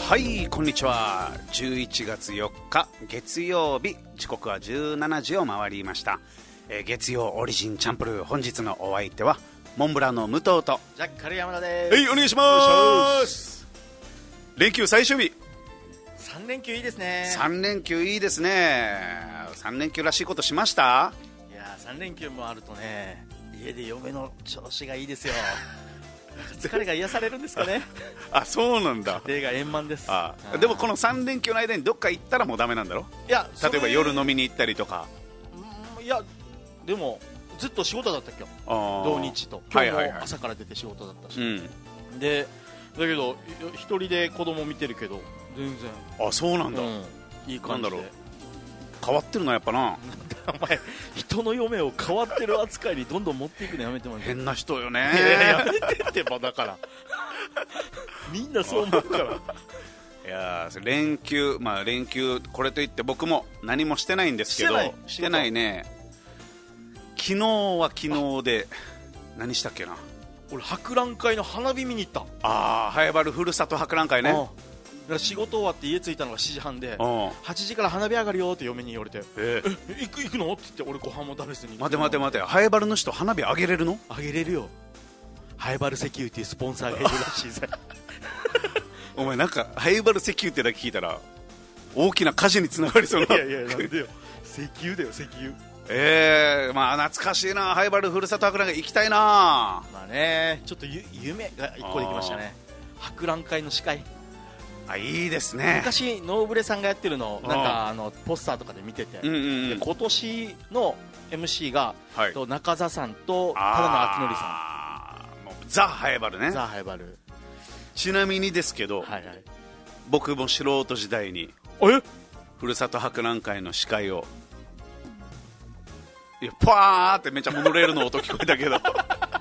はい、こんにちは。11月4日月曜日、時刻は17時を回りました。月曜オリジンチャンプルー、本日のお相手はモンブランの武藤とジャッカル山田です。 はい、お願いします。連休最終日。 3連休いいですね。 3連休いいですね。3連休らしいことしました？ いや3連休もあるとね、家で嫁の調子がいいですよ。疲れが癒されるんですかね。 あ、そうなんだ。 家庭が円満です。 でもこの3連休の間にどっか行ったらもうダメなんだろ。 いや、 例えば夜飲みに行ったりとか。 いやでもずっと仕事だった今日、土日と今日も朝から出て仕事だったし、でだけど一人で子供見てるけど全然。 あ、そうなんだ、 いい感じで。 なんだろう、変わってるなやっぱな。 お前人の嫁を変わってる扱いにどんどん持っていくのやめてもらえ。 変な人よね。 やめてってば、だからみんなそう思うから。 いや連休、連休これといって僕も何もしてないんですけど。してないね。昨日は昨日で何したっけな。 俺博覧会の花火見に行った。 ハエバルふるさと博覧会ね。 だから仕事終わって家着いたのが7時半で、8時から花火上がるよって嫁に言われて、行くのって言って、俺ご飯も食べずに。 待て、ハエバルの人花火上げれるの？ 上げれるよ。ハエバル石油っていうスポンサーがいるらしいぜ。 お前なんかハエバル石油ってだけ聞いたら大きな火事につながりそうな。 いやなんでよ、石油だよ、石油。 懐かしいな。ハエバルふるさと博覧会行きたいな。 ちょっと夢が1個できましたね。博覧会の司会。 いいですね。 昔ノーブレさんがやってるのなんかポスターとかで見てて、で今年の MC が、中澤さんと只野明則さん。ザ・ハエバルね。 ザ・ハエバル。 ちなみにですけど、僕も素人時代にふるさと博覧会の司会を、パーってめっちゃモノレールの音聞こえたけど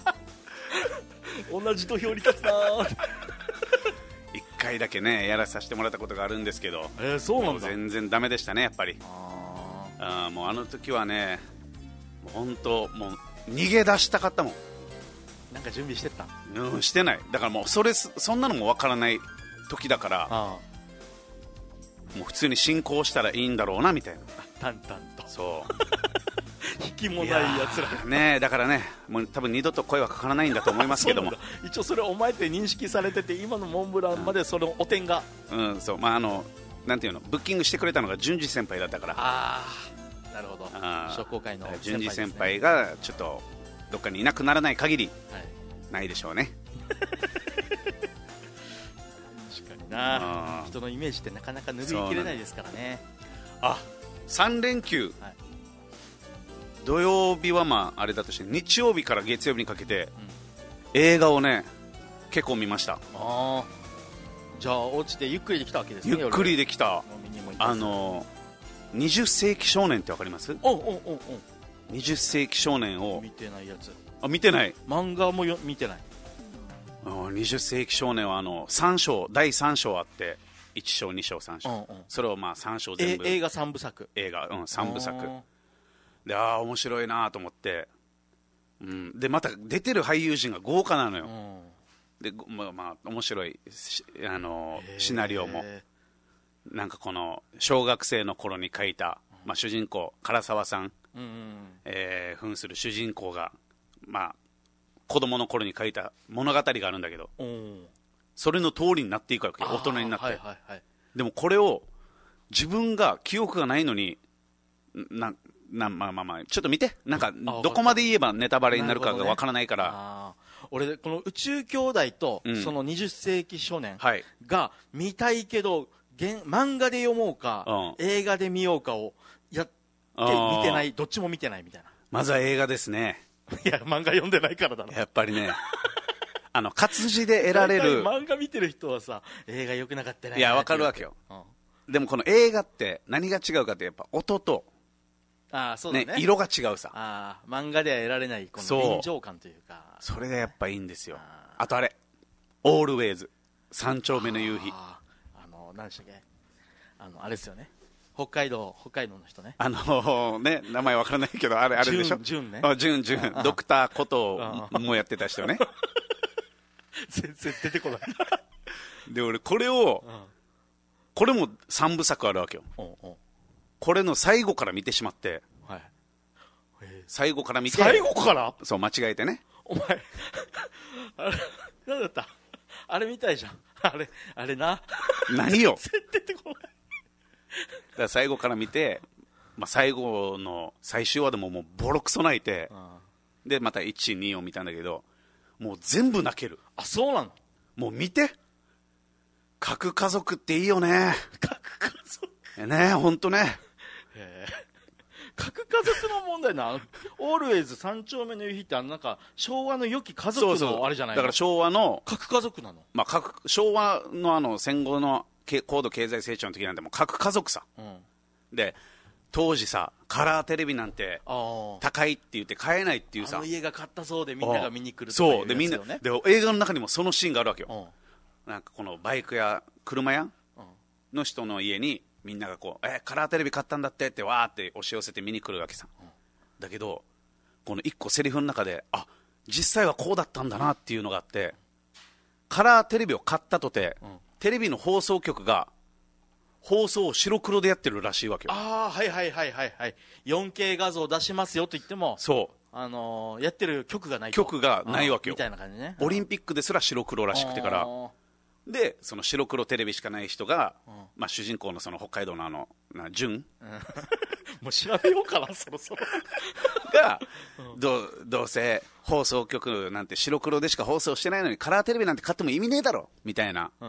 同じ土俵に立つなー。 1回だけねやらさせてもらったことがあるんですけど、 そうなんだ。 全然ダメでしたねやっぱり。もうあの時はね、本当もう逃げ出したかったもん。 なんか準備してた？ してない。だからもうそんなのもわからない時だから、もう普通に進行したらいいんだろうなみたいな。 淡々と。 そう引きもないやつらね。だからね、もう多分二度と声はかからないんだと思いますけども。 一応それお前って認識されてて、今のモンブランまでそのお点が、 そう、なんていうの、ブッキングしてくれたのが淳二先輩だったから。 なるほど。商工会の淳二先輩がちょっとどっかにいなくならない限りないでしょうね。 確かにな。人のイメージってなかなか拭いきれないですからね。 3連休、土曜日はあれだとして、日曜日から月曜日にかけて、映画をね結構見ました。 じゃあお家でゆっくりできたわけですね。 ゆっくりできた。20世紀少年ってわかります？20世紀少年を見てないやつ。 見てない。 漫画も見てない。 20世紀少年は3章、第3章あって、1章2章3章、それを3章全部。 映画3部作。 映画3部作で、面白いなと思って、でまた出てる俳優陣が豪華なのよ。で面白いシナリオも、なんかこの小学生の頃に書いた、主人公唐沢さん、扮する主人公が子供の頃に書いた物語があるんだけど、それの通りになっていくわけ。大人になって、でもこれを自分が記憶がないのにちょっと見て、なんかどこまで言えばネタバレになるかがわからないから。 俺この宇宙兄弟とその20世紀少年が見たいけど、漫画で読もうか映画で見ようかをやって見てない、どっちも見てないみたいな。 まずは映画ですね。 いや漫画読んでないからだろ。 やっぱりね活字で得られる。 漫画見てる人はさ、映画良くなかったね。 いやわかるわけよ。でもこの映画って何が違うかって、やっぱ音とそうだね、 色が違うさ。 漫画では得られないこの臨場感というか、 それがやっぱいいんですよ。あとオールウェイズ、三丁目の夕日。 何でしたっけ、あれですよね、北海道の人ね。 名前わからないけど、あれでしょ。 純ね。 純ドクターこともやってた人ね。 全然出てこない。 で俺これをこれも3部作あるわけよ。これの最後から見てしまって、はい、最後から見て、 最後からそう間違えてね。 お前あれ何だった、あれみたいじゃん、あれな、 何よ設定ってこない。だから最後から見て、まあ、最後の最終話でももうボロクソ泣いて、でまた1、2を見たんだけど、もう全部泣ける。 あ、そうなの。 もう見て、核家族っていいよね。 核家族ね、ほんとね。 核家族の問題な、オールウェイズ三丁目の夕日ってなんか昭和の良き家族のあれじゃないの。 だから昭和の核家族なの。 まあ、昭和の戦後の高度経済成長の時なんてもう核家族さ、で当時さ、カラーテレビなんて高いって言って買えないっていうさ、 あの家が買ったそうでみんなが見に来るとかいうやつよね。 そうでみんなで映画の中にもそのシーンがあるわけよ。なんかこのバイクや車屋の人の家にみんながこうカラーテレビ買ったんだってってわーって押し寄せて見に来るわけさ、だけどこの一個セリフの中で実際はこうだったんだなっていうのがあって、カラーテレビを買ったとて、テレビの放送局が放送を白黒でやってるらしいわけよ。 はいはいはいはいはい。4K 画像出しますよと言っても、 そうやってる局がないと。 局がないわけよ。 みたいな感じね。 オリンピックですら白黒らしくてから。でその白黒テレビしかない人が、まあ、主人公のその北海道の潤もう調べようかなそろそろが、どうせ放送局なんて白黒でしか放送してないのにカラーテレビなんて買っても意味ねえだろみたいな、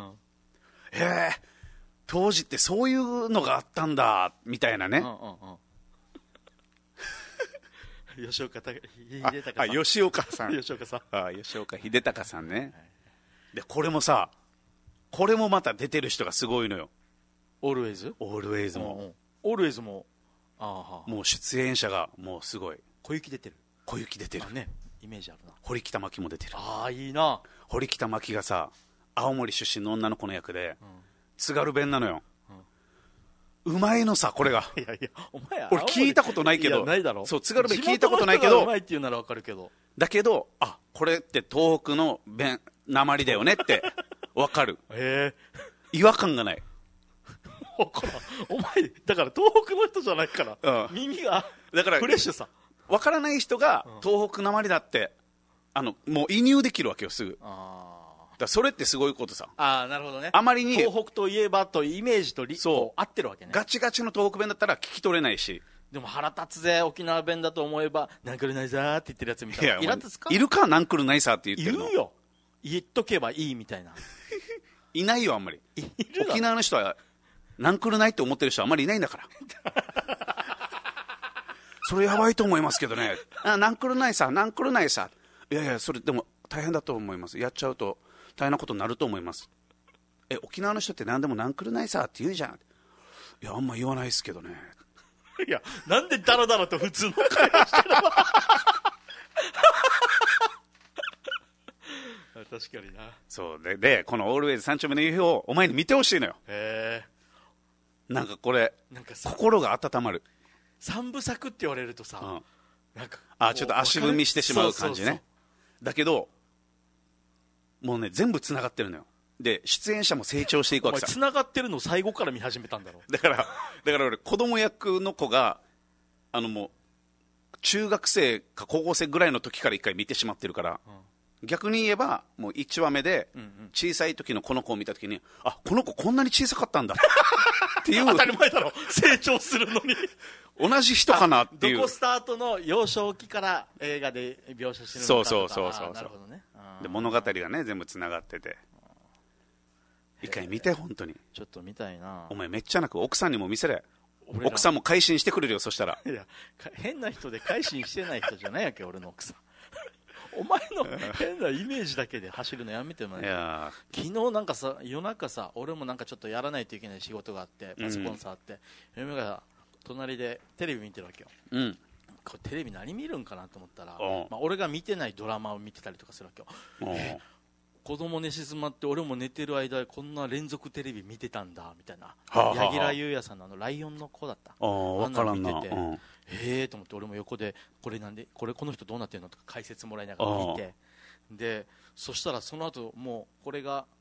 当時ってそういうのがあったんだみたいなね。 吉岡秀隆さん。 吉岡さん。 吉岡さん。 吉岡秀隆さんね。でこれもさ、これもまた出てる人がすごいのよ。 オールウェイズ？ オールウェイズも。 オールウェイズも。 もう出演者がもうすごい。 小雪出てる。 小雪出てる。 ね。イメージあるな。 堀北真希も出てる。 いいな。 堀北真希がさ、青森出身の女の子の役で、津軽弁なのよ。うまいのさ、これが。 いやいや、お前俺聞いたことないけど。 ないだろ。 そう、津軽弁聞いたことないけど。 うまいって言うならわかるけど。 だけど、これって東北の弁、訛りだよねってわかる。違和感がない。 お前だから東北の人じゃないから、耳がだからフレッシュさ。 わからない人が東北訛りだって、もう移入できるわけよ、すぐ。だそれってすごいことさ。 なるほどね。 あまりに東北といえばとイメージと合ってるわけね。 ガチガチの東北弁だったら聞き取れないし。 でも腹立つぜ、沖縄弁だと思えばナンクルナイザーって言ってるやつみたいな。イラつかいるか、ナンクルナイサーって言ってるの。 いるよ。言っとけばいいみたいな。 いないよ、あんまり。沖縄の人はナンクルないって思ってる人はあんまりいないんだからそれやばいと思いますけどね。ナンクルナイサー、ナンクルナイサー。いやいや、それでも大変だと思います。やっちゃうと大変なことになると思います。沖縄の人って何でもナンクルナイサーって言うじゃん。いや、あんま言わないですけどね。 いや、なんでダラダラと普通の会話してるの確かにな。 そうでこのオールウェイズ三丁目の夕日をお前に見てほしいのよ。なんかこれなんか心が温まる。 三部作って言われるとさ、なんかちょっと足踏みしてしまう感じね。だけどもうね、全部つながってるのよ。で出演者も成長していくわけさ。 つながってるのを最後から見始めたんだろう。 だから俺子供役の子がもう中学生か高校生ぐらいの時から一回見てしまってるから、逆に言えばもう1話目で小さい時のこの子を見た時に、この子こんなに小さかったんだっていう。 当たり前だろ、成長するのに同じ人かなっていう。 どこスタートの幼少期から映画で描写してるのかとか。そうなるほどね。 で物語がね全部つながってて、一回見て。本当にちょっと見たいな。 お前めっちゃ泣く。奥さんにも見せれ。奥さんも改心してくれるよ。そしたら。 いや、変な人で改心してない人じゃないわけ俺の奥さんお前の変なイメージだけで走るのやめてもらえ。昨日なんかさ、夜中さ、俺もなんかちょっとやらないといけない仕事があって、パソコン触って、嫁が隣でテレビ見てるわけよ。これテレビ何見るんかなと思ったら、俺が見てないドラマを見てたりとかするわけよ。子供寝静まって俺も寝てる間こんな連続テレビ見てたんだみたいな。柳楽優弥さんのライオンの子だった。 分からんな。 見てて、と思って俺も横でこれなんでこの人どうなってるのとか解説もらいながら見て、でそしたらその後もうこれが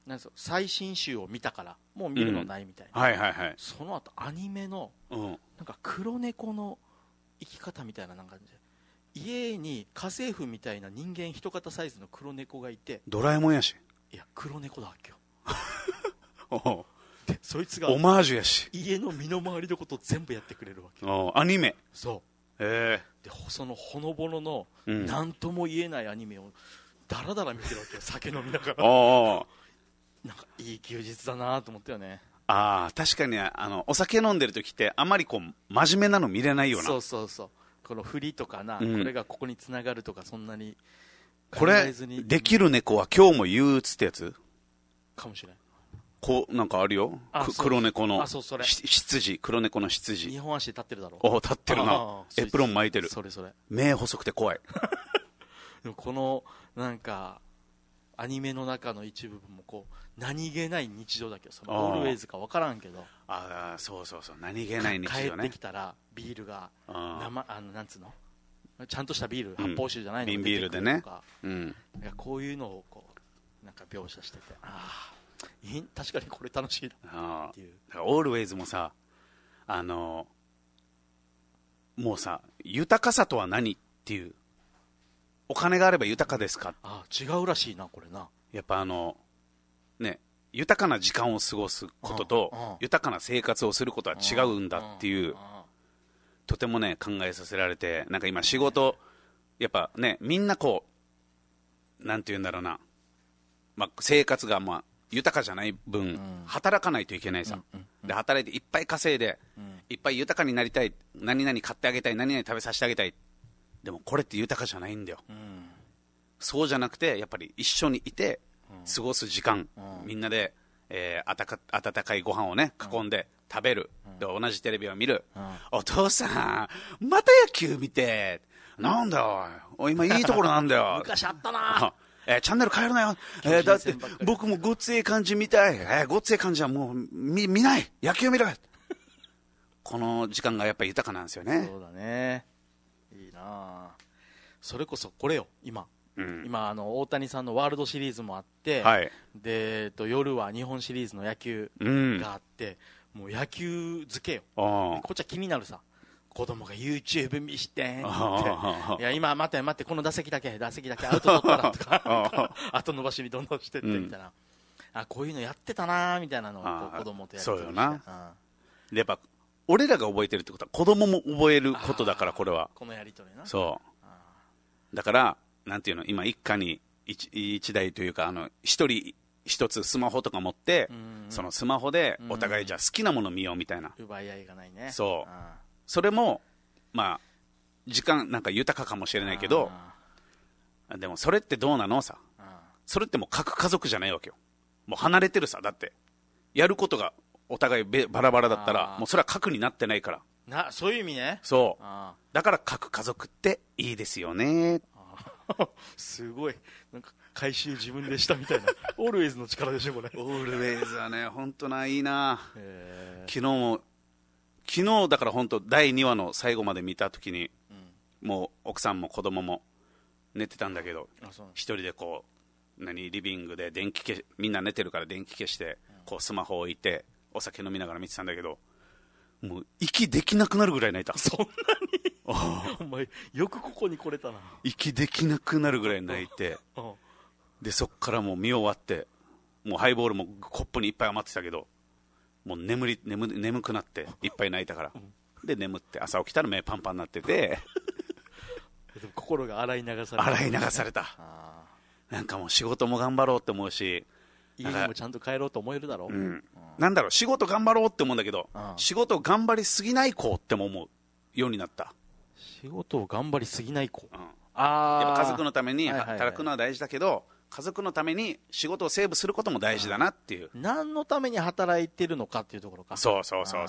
なん最新集を見たからもう見るのないみたいな、 はいはいはい、 その後アニメの、なんか黒猫の生き方みたいな、なんか家に家政婦みたいな人間一肩サイズの黒猫がいて、 ドラえもんやし、 いや黒猫だっけよでそいつがオマージュやし、 家の身の回りのことを全部やってくれるわけ。 アニメ、 そうでそのほのぼのの何とも言えないアニメをだらだら見てるわけよ、酒飲みながらなんかいい休日だなと思ったよね。 確かにお酒飲んでる時ってあまりこう真面目なの見れないよな。 そうそうそう、この振りとかな、これがここに繋がるとかそんなに考えずに。これできる猫は今日も憂鬱ってやつかもしれない。 なんかあるよ、黒猫のそれ執事、黒猫の執事、 2本足で立ってるだろ。 立ってるな、エプロン巻いてる、 それ目細くて怖いでもこのなんかアニメの中の一部分もこう何気ない日常だけど、そのオールウェイズか分からんけど、 そう何気ない日常ね。 帰ってきたらビールがなんつうの、ちゃんとしたビール、発泡酒じゃないの、 瓶ビールでね、 いやこういうのをこうなんか描写してて、確かにこれ楽しいなっていう。 だからオールウェイズもさ、もうさ、豊かさとは何っていう、お金があれば豊かですか、 違うらしいなこれな。 やっぱね、豊かな時間を過ごすことと豊かな生活をすることは違うんだっていう、とてもね考えさせられて、なんか今仕事やっぱね、みんなこうなんて言うんだろうな、生活が豊かじゃない分、働かないといけないさ、で働いていっぱい稼いで、いっぱい豊かになりたい、何々買ってあげたい、何々食べさせてあげたい、でもこれって豊かじゃないんだよ、そうじゃなくてやっぱり一緒にいて過ごす時間、みんなで、温かいご飯をね囲んで食べる、で同じテレビを見る、お父さんまた野球見て、なんだよおい今いいところなんだよ昔あったなチャンネル変えるなよ、だって僕もごっつええ感じ見たい、ごっつええ感じはもう見ない、野球見るこの時間がやっぱり豊かなんですよね。 そうだね、いいな。それこそこれよ今大谷さんのワールドシリーズもあって、で夜は日本シリーズの野球があって、もう野球漬けよ、こっちは気になるさ、子供が YouTube 見してんって、いや今待ってこの打席だけアウト取ったらとか後伸ばしにどんどんしてってみたいな、こういうのやってたなみたいなのを子供とやってそうよな。でやっぱ俺らが覚えてるってことは子供も覚えることだから、これはこのやり取りな。 そうだからなんていうの、今一家に一台というか一人一つスマホとか持って、そのスマホでお互いじゃあ好きなもの見ようみたいな、 奪い合いがないね。 それも時間なんか豊かかもしれないけど、でもそれってどうなのさ、それってもう核家族じゃないわけよ、もう離れてるさ、だってやることがお互いバラバラだったらもうそれは核になってないから、 そういう意味ね。 そうだから核家族っていいですよねすごいなんか回収自分でしたみたいなオールウェイズの力でしょこれ。 オールウェイズはね本当いいな。昨日だから本当第2話の最後まで見た時に、もう奥さんも子供も寝てたんだけど、一人でこうリビングでみんな寝てるから電気消して、こうスマホを置いてお酒飲みながら見てたんだけど、もう息できなくなるぐらい泣いた。 そんなにお前よくここに来れたな。 息できなくなるぐらい泣いてでそっからもう見終わって、もうハイボールもコップにいっぱい余ってたけど、もう眠くなっていっぱい泣いたから、で眠って朝起きたら目パンパンになっててでも心が洗い流された。なんかもう仕事も頑張ろうって思うし、 家にもちゃんと帰ろうと思えるだろう、 なんだろう、仕事頑張ろうって思うんだけど、仕事頑張りすぎない子っても思うようになった。 仕事を頑張りすぎない子、 やっぱ家族のために働くのは大事だけど、家族のために仕事をセーブすることも大事だなっていう、 何のために働いてるのかっていうところか。 そう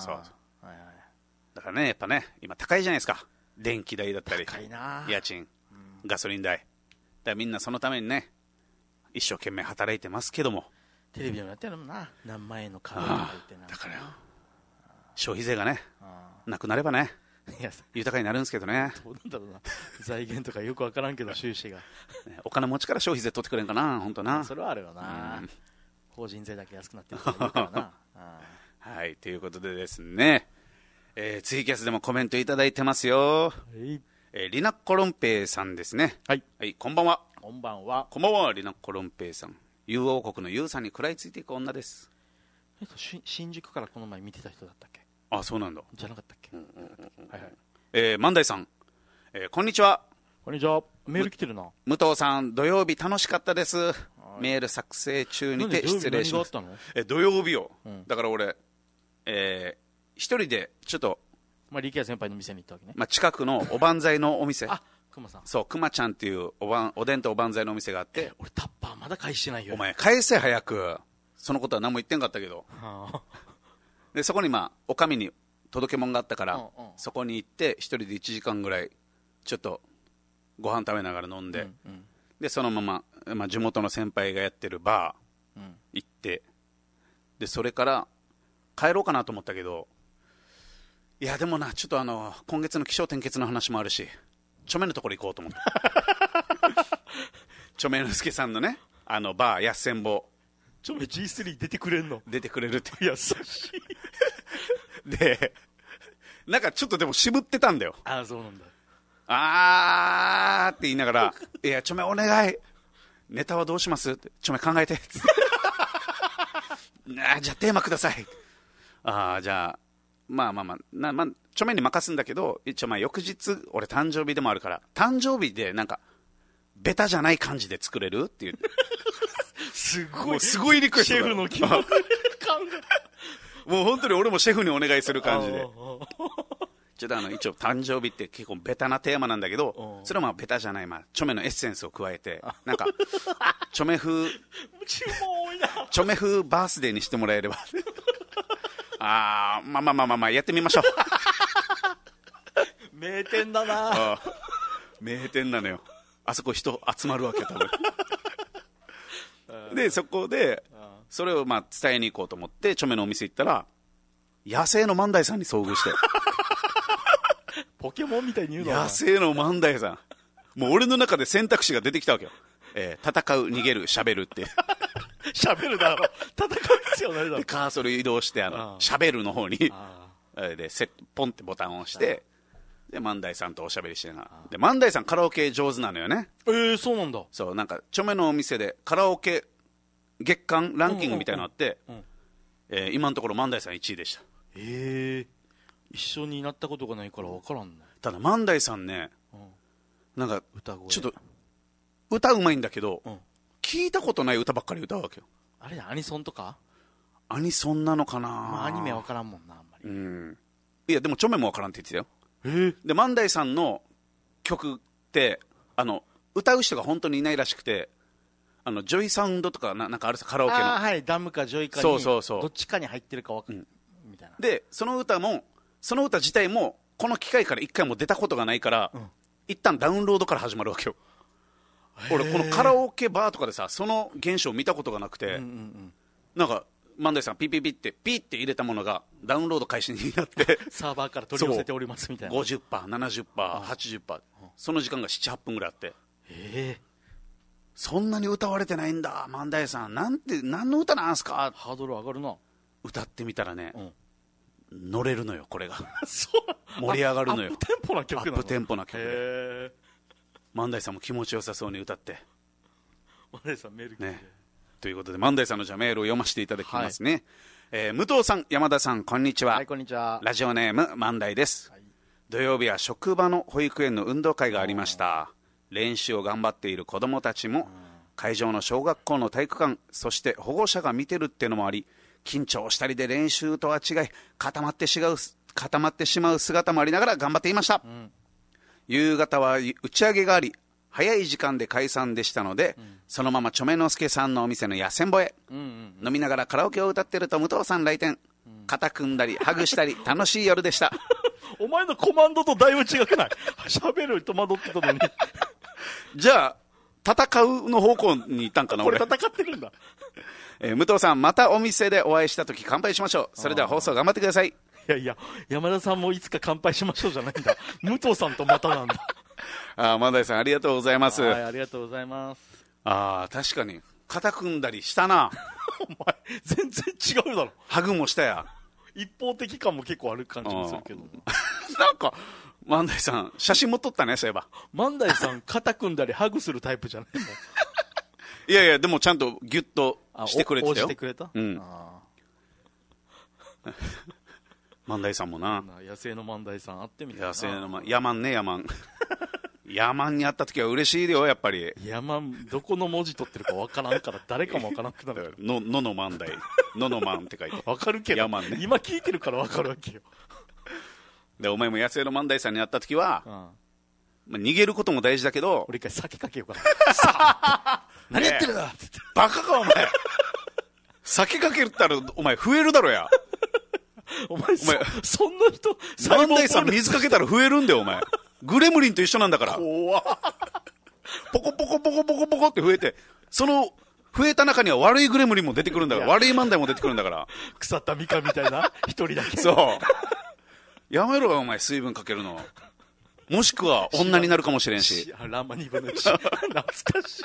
だからね、やっぱね今高いじゃないですか、電気代だったり高いな、 家賃、ガソリン代だからみんなそのためにね一生懸命働いてますけども、 テレビでもやってるもんな、何万円の壁とか言ってな。 だから消費税がねなくなればね豊かになるんですけどね。 どうなんだろうな、財源とかよく分からんけど収支がお金持ちから消費税取ってくれんかな、本当な。 それはあるよな、 法人税だけ安くなってるから言うからなはい、ということでですね、ツイキャスでもコメントいただいてますよ。リナッコロンペイさんですね。 はい、 はい、こんばんは。 こんばんは。 こんばんは、リナッコロンペイさん。ユー王国のユーさんに食らいついていく女です。 新宿からこの前見てた人だったっけ？ あ、そうなんだ。 じゃなかったっけ？はいはい。万代さん、こんにちは。 こんにちは。メール来てるな。 武藤さん、土曜日楽しかったです。メール作成中にて失礼します。土曜日よ、だから俺、一人でちょっと、 力也先輩の店に行ったわけね。 近くのおばんざいのお店。 あ、熊さん。 そう、熊ちゃんっていうおでんとおばんざいのお店があって。 俺タッパーまだ返してないよ。 お前返せ早く。そのことは何も言ってんかったけど。でそこにお上に届け物があったから、そこに行って一人で1時間ぐらいちょっとご飯食べながら飲んで、でそのまま、地元の先輩がやってるバー行って、でそれから帰ろうかなと思ったけど、いやでもな、ちょっと今月の起承転結の話もあるし、著名のところ行こうと思って著名の助さんのね、バーやっせんぼ著名 G3 出てくれんの？ 出てくれるって優しいでなんかちょっとでも渋ってたんだよ。 ああ、そうなんだ。 あーって言いながらいやちょめお願い、ネタはどうしますって、ちょめ考えてじゃあテーマください。じゃあちょめに任すんだけど、一応翌日俺誕生日でもあるから、誕生日でなんかベタじゃない感じで作れるっていうすごいリクエストだ。 シェフの気持ちもう本当に俺もシェフにお願いする感じでちょっと一応誕生日って結構ベタなテーマなんだけど、それはベタじゃない、チョメのエッセンスを加えて、なんかチョメ風チョメ風バースデーにしてもらえればやってみましょう名店だな。 名店なのよ。あそこ人集まるわけ多分でそこでそれを伝えに行こうと思ってチョメのお店行ったら、野生の万代さんに遭遇してポケモンみたいに言うの？ 野生の万代さん、もう俺の中で選択肢が出てきたわけよ。戦う、逃げる、喋るって喋るだろ、戦う必要ないだろ。 でカーソル移動して喋るの方にでポンってボタンを押して、で万代さんとおしゃべりしてながら、で万代さんカラオケ上手なのよね。 そうなんだ。 そう、なんかチョメのお店でカラオケ月間ランキングみたいなのあって、今のところ万代さん1位でした。 一緒になったことがないから分からんの。 ただ万代さんね、なんかちょっと歌うまいんだけど、聞いたことない歌ばっかり歌うわけよ。 あれアニソンとか？ アニソンなのかな。 アニメ分からんもんな、あんまり。 いやでもチョメも分からんって言ってたよ。で万代さんの曲って歌う人が本当にいないらしくて、ジョイサウンドとかなんかあるさ、カラオケの。 はい、ダムかジョイかにそうどっちかに入ってるか分かる、みたいな。 でその歌自体もこの機会から一回も出たことがないから、一旦ダウンロードから始まるわけよ。俺このカラオケバーとかでさ、その現象を見たことがなくて、なんか万代さんピッて入れたものがダウンロード開始になってサーバーから取り寄せておりますみたいな。 50%、70%、80%、その時間が 7,8 分ぐらいあって、そんなに歌われてないんだ万代さん、何の歌なんすか。 ハードル上がるな。 歌ってみたらね、乗れるのよこれがそう盛り上がるのよ。 アップテンポな曲なの。 アップテンポな曲で万代さんも気持ちよさそうに歌って、 万代さんメール来て、 ね、ということで万代さんのじゃメールを読ませていただきますね。武藤さん、山田さん、こんにちは。 はい、こんにちは。 ラジオネーム万代です、土曜日は職場の保育園の運動会がありました。練習を頑張っている子どもたちも会場の小学校の体育館、そして保護者が見てるっていうのもあり、緊張したりで練習とは違い固まってしまう姿もありながら頑張っていました、夕方は打ち上げがあり早い時間で解散でしたので、そのままチョメノスケさんのお店のやせんぼへ、飲みながらカラオケを歌ってると武藤さん来店、肩組んだりハグしたり楽しい夜でしたお前のコマンドとだいぶ違くない？喋る戸惑ってたのにじゃあ戦うの方向に行ったんかなこれ戦ってるんだ武藤さん、またお店でお会いしたとき乾杯しましょう。それでは放送頑張ってください。 いや山田さんもいつか乾杯しましょうじゃないんだ武藤さんとまたなんだ万代さんありがとうございます。 はい、ありがとうございます。 確かに肩組んだりしたな。 お前全然違うだろ。 ハグもしたや。 一方的感も結構ある感じもするけどなんか万代さん写真も撮ったね、そういえば。 万代さん肩組んだりハグするタイプじゃないもん。 いやいや、でもちゃんとギュッとしてくれてたよ。 応じてくれた。 万代さんもな。 野生の万代さん会ってみたいな。 野生のヤマンね、ヤマン。ヤマンに会った時は嬉しいよ、やっぱり。 ヤマン、どこの文字取ってるか分からんから、誰かも分からんくなる。 のの万代。のの万って書いて。 分かるけど、 ヤマンね。 今聞いてるから分かるわけよ。 で、お前も野生の万代さんに会った時は、まあ、逃げることも大事だけど、 俺一回酒かけようかな。何やってるんだって。 バカか、お前。酒かけたら、お前増えるだろや。 お前そんな人、 万代さん水かけたら増えるんだよ、お前。グレムリンと一緒なんだから。 怖っ。 ポコポコポコポコポコって増えて、その増えた中には悪いグレムリンも出てくるんだから、悪い万代も出てくるんだから。 腐ったミカみたいな一人だけ。 そう。やめろよ、お前、水分かけるの。もしくは女になるかもしれんし。 ランマ2分の1。懐かしい。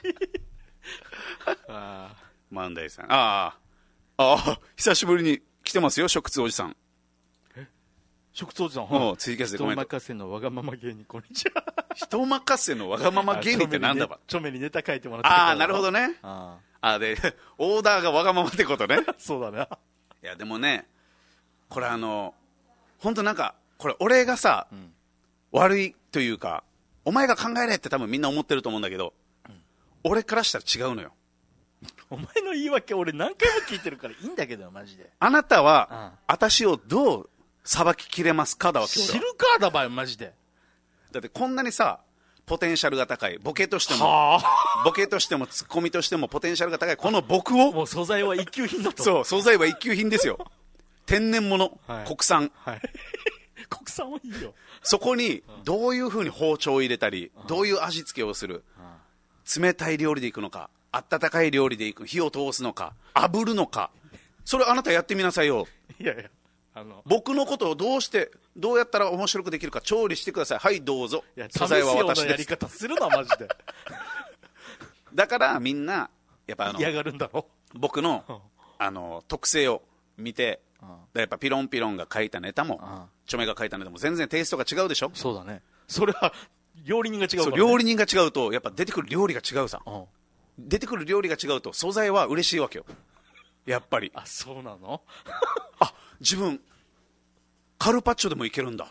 万代さん。久しぶりに来てますよ、食通おじさん。 食通おじさん。 ツイキャスでコメント。 人任せのわがまま芸人、こんにちは。 人任せのわがまま芸人ってなんだば。 ちょめにネタ書いてもらって。 なるほどね。で、オーダーがわがままってことね。 そうだね。 いや、でもね、これ本当なんか、これ俺がさ、悪いというか、お前が考えれって多分みんな思ってると思うんだけど、俺からしたら違うのよ。 お前の言い訳俺何回も聞いてるからいいんだけど、マジで。 あなたは、私をどう裁ききれますかだわけ。 知るかだばよ、マジで。 だってこんなにさ、ポテンシャルが高い、ボケとしてもツッコミとしてもポテンシャルが高いこの僕を、 もう素材は一級品だと。 そう、素材は一級品ですよ。天然物、国産、 国産はいいよ。 そこにどういうふうに包丁を入れたり、どういう味付けをする、冷たい料理でいくのか、温かい料理でいく、火を通すのか、炙るのか、それあなたやってみなさいよ。 いやいや、 僕のことをどうやったら面白くできるか調理してください。はい、どうぞ。 素材は私です。やり方するな、マジで。 だからみんなやっぱ嫌がるんだろ。 僕の特性を見て、やっぱピロンピロンが書いたネタも、チョメが書いたネタも全然テイストが違うでしょ。 そうだね。それは料理人が違うから、ね。 料理人が違うとやっぱ出てくる料理が違うさ。出てくる料理が違うと素材は嬉しいわけよ、やっぱり。 そうなの。 自分カルパッチョでもいけるんだ。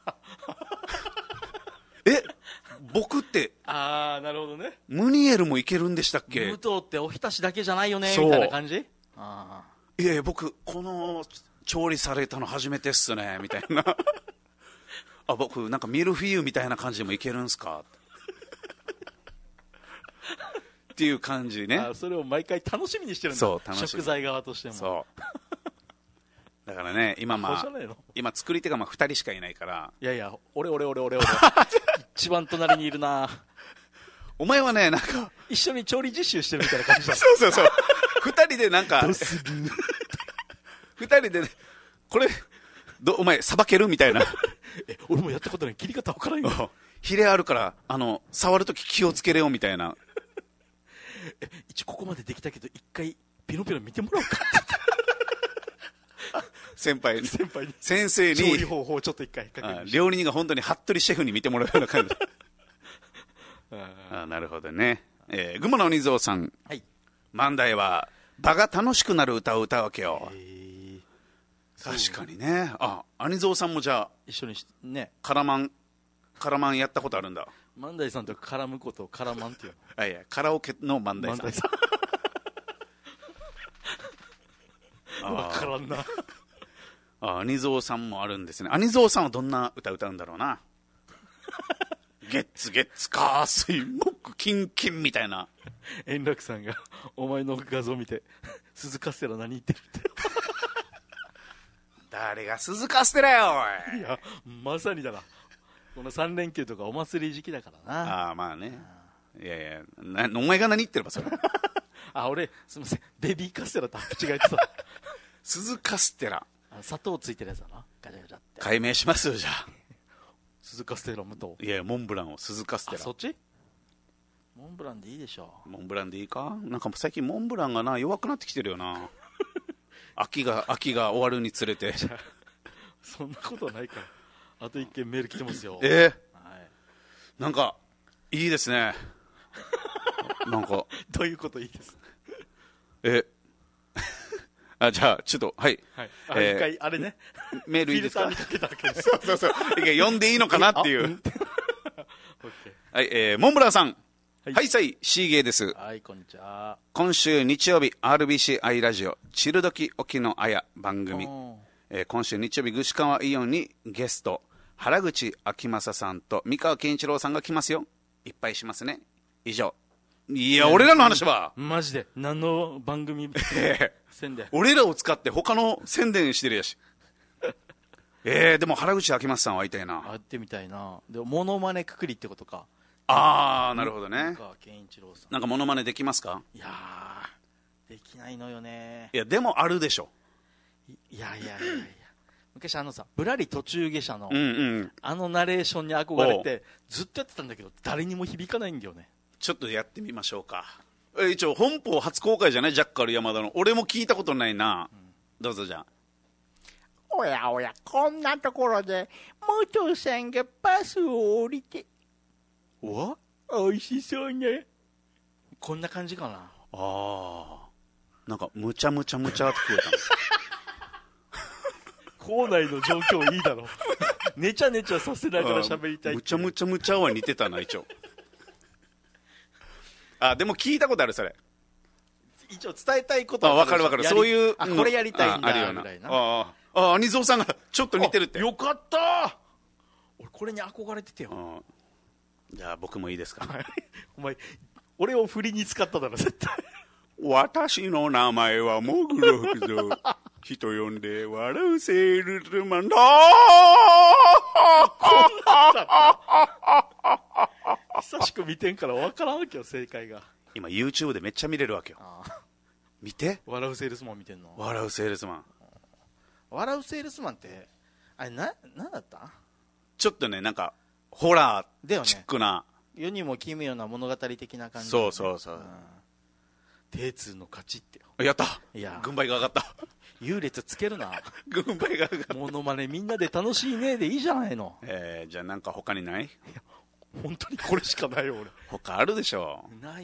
僕ってなるほどね。 ムニエルもいけるんでしたっけ。 武藤っておひたしだけじゃないよねみたいな感じ。 いやいや、僕この調理されたの初めてっすねみたいな。僕なんかミルフィーユみたいな感じでもいけるんすかっていう感じね。 それを毎回楽しみにしてるんだ。 そう、楽しみ。 食材側としても。 そうだからね、今作り手が2人しかいないから。 いやいや、俺一番隣にいるな。 お前はね、なんか一緒に調理実習してるみたいな感じだ。 そう2人でなんか2人で、ね、これお前さばけるみたいな。 俺もやったことない、切り方分からんよ。 ヒレあるから触るとき気をつけれよみたいな。 一応ここまでできたけど一回ピロピロ見てもらおうかって先生に調理方法をちょっと一回料理人が本当に服部シェフに見てもらうような感じ。なるほどね。群馬の鬼蔵さん、万代は場が楽しくなる歌を歌うわけよ。確かにね。鬼蔵さんもじゃあ一緒にね、 カラマンやったことあるんだ。 万代さんと絡むことをカラマンっていうの。いや、カラオケの万代さん。 分からんな。 鬼蔵さんもあるんですね。鬼蔵さんはどんな歌歌うんだろうな。ゲッツゲッツカー水木キンキンみたいな。 円楽さんがお前の画像見て、鈴カステラ何言ってるって誰が鈴カステラよ、おい。 いや、まさにだな。この3連休とかお祭り時期だからな。 まあね。いやいや、お前が何言ってればそれ。 俺すみません、ベビーカステラと間違えてた。 鈴カステラ、 砂糖ついてるやつだな。ガチャガチャって。 解明しますよ、じゃあ。 鈴カステラ無糖。 いや、モンブランを鈴カステラ。 そっちモンブランでいいでしょ。 モンブランでいいか。なんか最近モンブランがな弱くなってきてるよな秋が終わるにつれてそんなことないから。あと1件メール来てますよ。 はい、なんかいいですねなんかどういうこといいですじゃあちょっとはい、 一回あれねメールいいですか。 フィルターにかけたわけですそう一回読んでいいのかなっていうはい、モンブランさん、はい、さい、シーゲーです。 はい、こんにちは。 今週日曜日 RBCi ラジオチルドキ沖のあや番組、今週日曜日串川イオンにゲスト原口あきまささんと三河健一郎さんが来ますよ。いっぱいしますね。以上。いや、俺らの話はマジで何の番組宣伝俺らを使って他の宣伝してるやしでも原口あきまささんは会いたいな。 会ってみたいな。でもモノマネくくりってことか。 ああ、なるほどね。 なんか健一郎さんなんかモノマネできますか。 いやーできないのよね。 いやでもあるでしょ。 いや昔さぶらり途中下車の、あのナレーションに憧れてずっとやってたんだけど誰にも響かないんだよね。 ちょっとやってみましょうか。一応本邦初公開じゃない。ジャッカル山田の俺も聞いたことないな、どうぞ。じゃあおやおや、こんなところで元さんがバスを降りておいしそうね。こんな感じかな。 なんかむちゃむちゃむちゃって聞こえたの校内の状況いいだろねちゃねちゃさせながら喋りたい。 むちゃむちゃむちゃは似てたな一応でも聞いたことあるそれ。 一応伝えたいことは分かるそういうこれやりたいんだあるようなぐらいな。 兄蔵さんがちょっと似てるって。 よかった。俺これに憧れててよ。 じゃあ僕もいいですかお前俺を振りに使っただろ絶対私の名前はモグロ福蔵人呼んで笑うセールスマンだ久しく見てんから分からんわけよ正解が。 今 YouTube でめっちゃ見れるわけよ。見て。 笑うセールスマン見てんの。 笑うセールスマン。 笑うセールスマンってあれなんだった。 ちょっとねなんかホラーチックな、 世にも奇妙な物語的な感じ、 そう、 手通の勝ちってよ。やった。 いや軍配が上がった。 優劣つけるな軍配が上がった。 モノマネみんなで楽しいねでいいじゃないの。 じゃあなんか他にない。 本当にこれしかないよ俺。 他あるでしょ。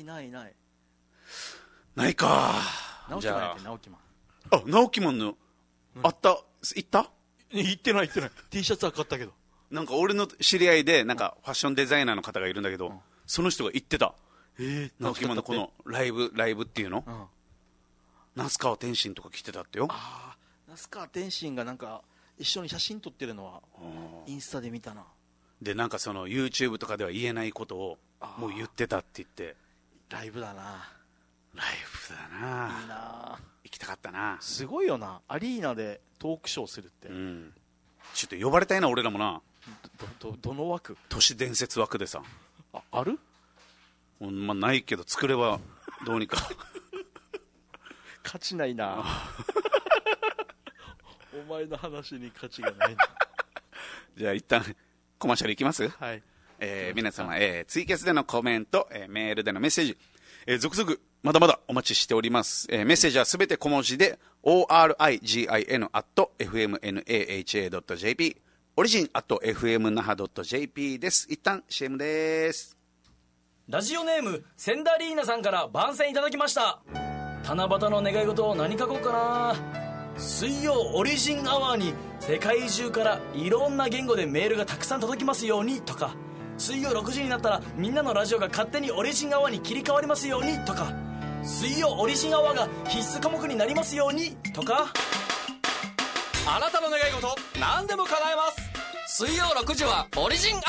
ないか。 直樹マンやって。直樹マン。 直樹マンのあった。行った行ってない T シャツは買ったけど。 なんか俺の知り合いでなんかファッションデザイナーの方がいるんだけど、その人が言ってた。直樹マンのこのライブっていうの、那須川天心とか来てたってよ。 那須川天心がなんか一緒に写真撮ってるのはインスタで見たな。 でなんかその YouTube とかでは言えないことをもう言ってたって言って。 ライブだな。 いいな。行きたかったな。 すごいよな、アリーナでトークショーするって。 ちょっと呼ばれたいな俺らもな。 どの枠。 都市伝説枠でさ。 ある。 ないけど作ればどうにか価値ないなお前の話に価値がないなじゃあ一旦コマーシャルいきます。 はい。 皆様、ツイキャスでのコメント、メールでのメッセージ、続々まだまだお待ちしております。メッセージはすべて小文字で origin@fmnaha.jp オリジン @fmnaha.jp です。一旦 CM です。 ラジオネームセンダリーナさんから番宣いただきました。七夕の願い事を何書こうかな。水曜オリジンアワーに世界中からいろんな言語でメールがたくさん届きますようにとか、水曜6時になったらみんなのラジオが勝手にオリジンアワーに切り替わりますようにとか、水曜オリジンアワーが必須科目になりますようにとか。 あなたの願い事何でも叶えます。水曜6時はオリジンアワ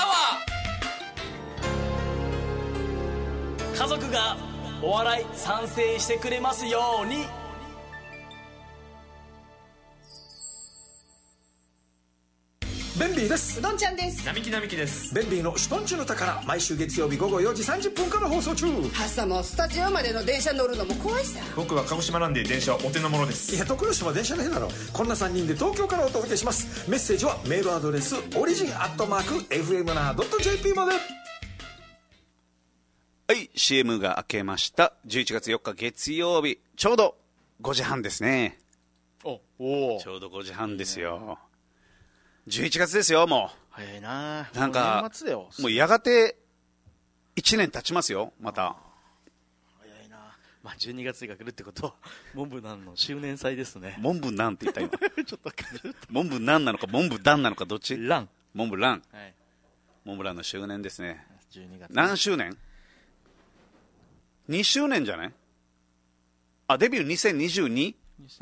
ー。家族がお笑い賛成してくれますように。 ベンビーです。 うどんちゃんです。 並木です。 ベンビーのシュトンチュの宝、毎週月曜日午後4時30分から放送中。 朝もスタジオまでの電車乗るのも怖いさ。 僕は鹿児島なんで電車はお手の物です。 いや、徳之島電車の変なの。こんな3人で東京からお届けします。メッセージはメールアドレスオリジン@fmnaha.jp まで。 はい、CM が明けました。11月4日月曜日、ちょうど5時半ですね。ちょうど5時半ですよ。11月ですよ、もう。 早いな。 なんか年末だよ。 もうやがて1年経ちますよ、また。 早いな。まあ12月が来るってことはモンブランの周年祭ですね。 モンブランって言った今。 ちょっとモンブランなのかモンブランなのかどっち？ ラン。 モンブラン。 はい。 モンブランの周年ですね。 12月。 何周年？2周年じゃない？あ、デビュー2022？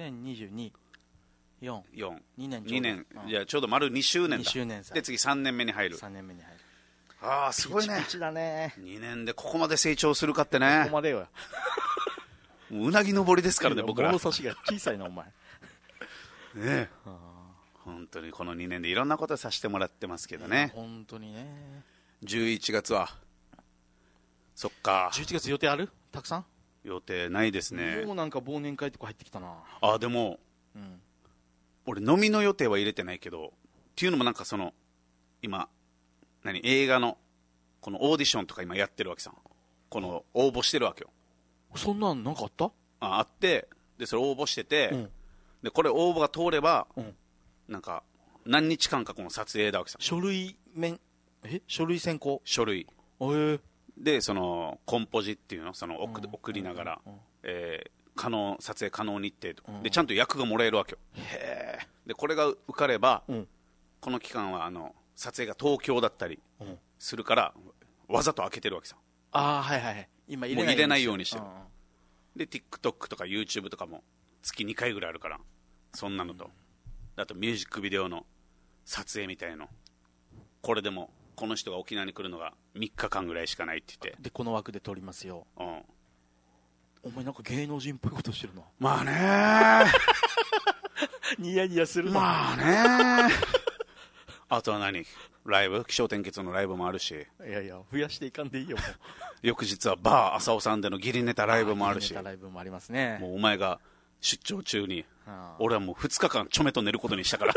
2022。4。2年。 2年。じゃあちょうど丸2周年だ。 2周年で、次3年目に入る。 3年目に入る。 ああ、すごいね。 ピチだね。 2年でここまで成長するかってね。 ここまでよ。 うなぎ登りですからね、僕ら。 物差しが小さいな、お前。ねえ。本当にこの2年でいろんなことさせてもらってますけどね。 本当にね。 11月は。そっか。 11月予定ある？たくさん？ 予定ないですね。 もうなんか忘年会とか入ってきたな。 あ、でも、俺飲みの予定は入れてないけど、っていうのもなんかその、今、映画の、このオーディションとか今やってるわけさ。この、応募してるわけよ。 そんなんなんかあった？ あって、で、それ応募してて、で、これ応募が通れば、なんか、何日間かこの撮影だわけさ。 書類選考？ 書類。で、その、コンポジっていうの、その、送りながら、撮影可能日程と。で、ちゃんと役がもらえるわけよ。で、これが受かれば、この期間は、撮影が東京だったりするから、わざと開けてるわけさ。 ああ、はいはい。今入れないようにしてる。で、TikTok とか YouTube とかも月2回ぐらいあるから、そんなのと。あとミュージックビデオの撮影みたいの。これでも、この人が沖縄に来るのが3日間ぐらいしかないって言って。 で、この枠で撮りますよ。お前なんか芸能人っぽいことしてるな。 まあねニヤニヤするな。 まあねあとはライブ起承転結のライブもあるし。いやいや、増やしていかんでいいよ、もう。 翌日はバー浅尾さんでのギリネタライブもあるし。 ギリネタライブもありますね。 もうお前が出張中に、俺はもう2日間チョメと寝ることにしたから。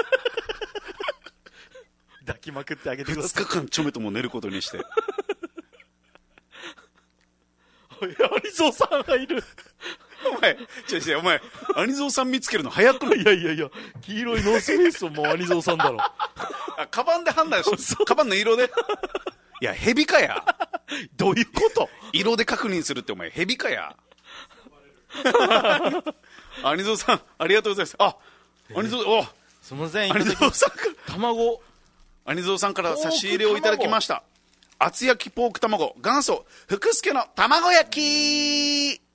抱きまくってあげてください。 2日間チョメとも寝ることにして。 アニゾーさんがいる。 お前、アニゾーさん見つけるの早くない？ いや、黄色いノースフェイスもアニゾーさんだろ。 カバンで判断しカバンの色で。いや、ヘビかや。 どういうこと？ 色で確認するってお前、ヘビかや。アニゾーさん、ありがとうございます。あ、アニゾー、 すみません、 アニゾーさんから卵。 アニゾーさんから差し入れをいただきました。厚焼きポーク卵、元祖、福助の卵焼き。 い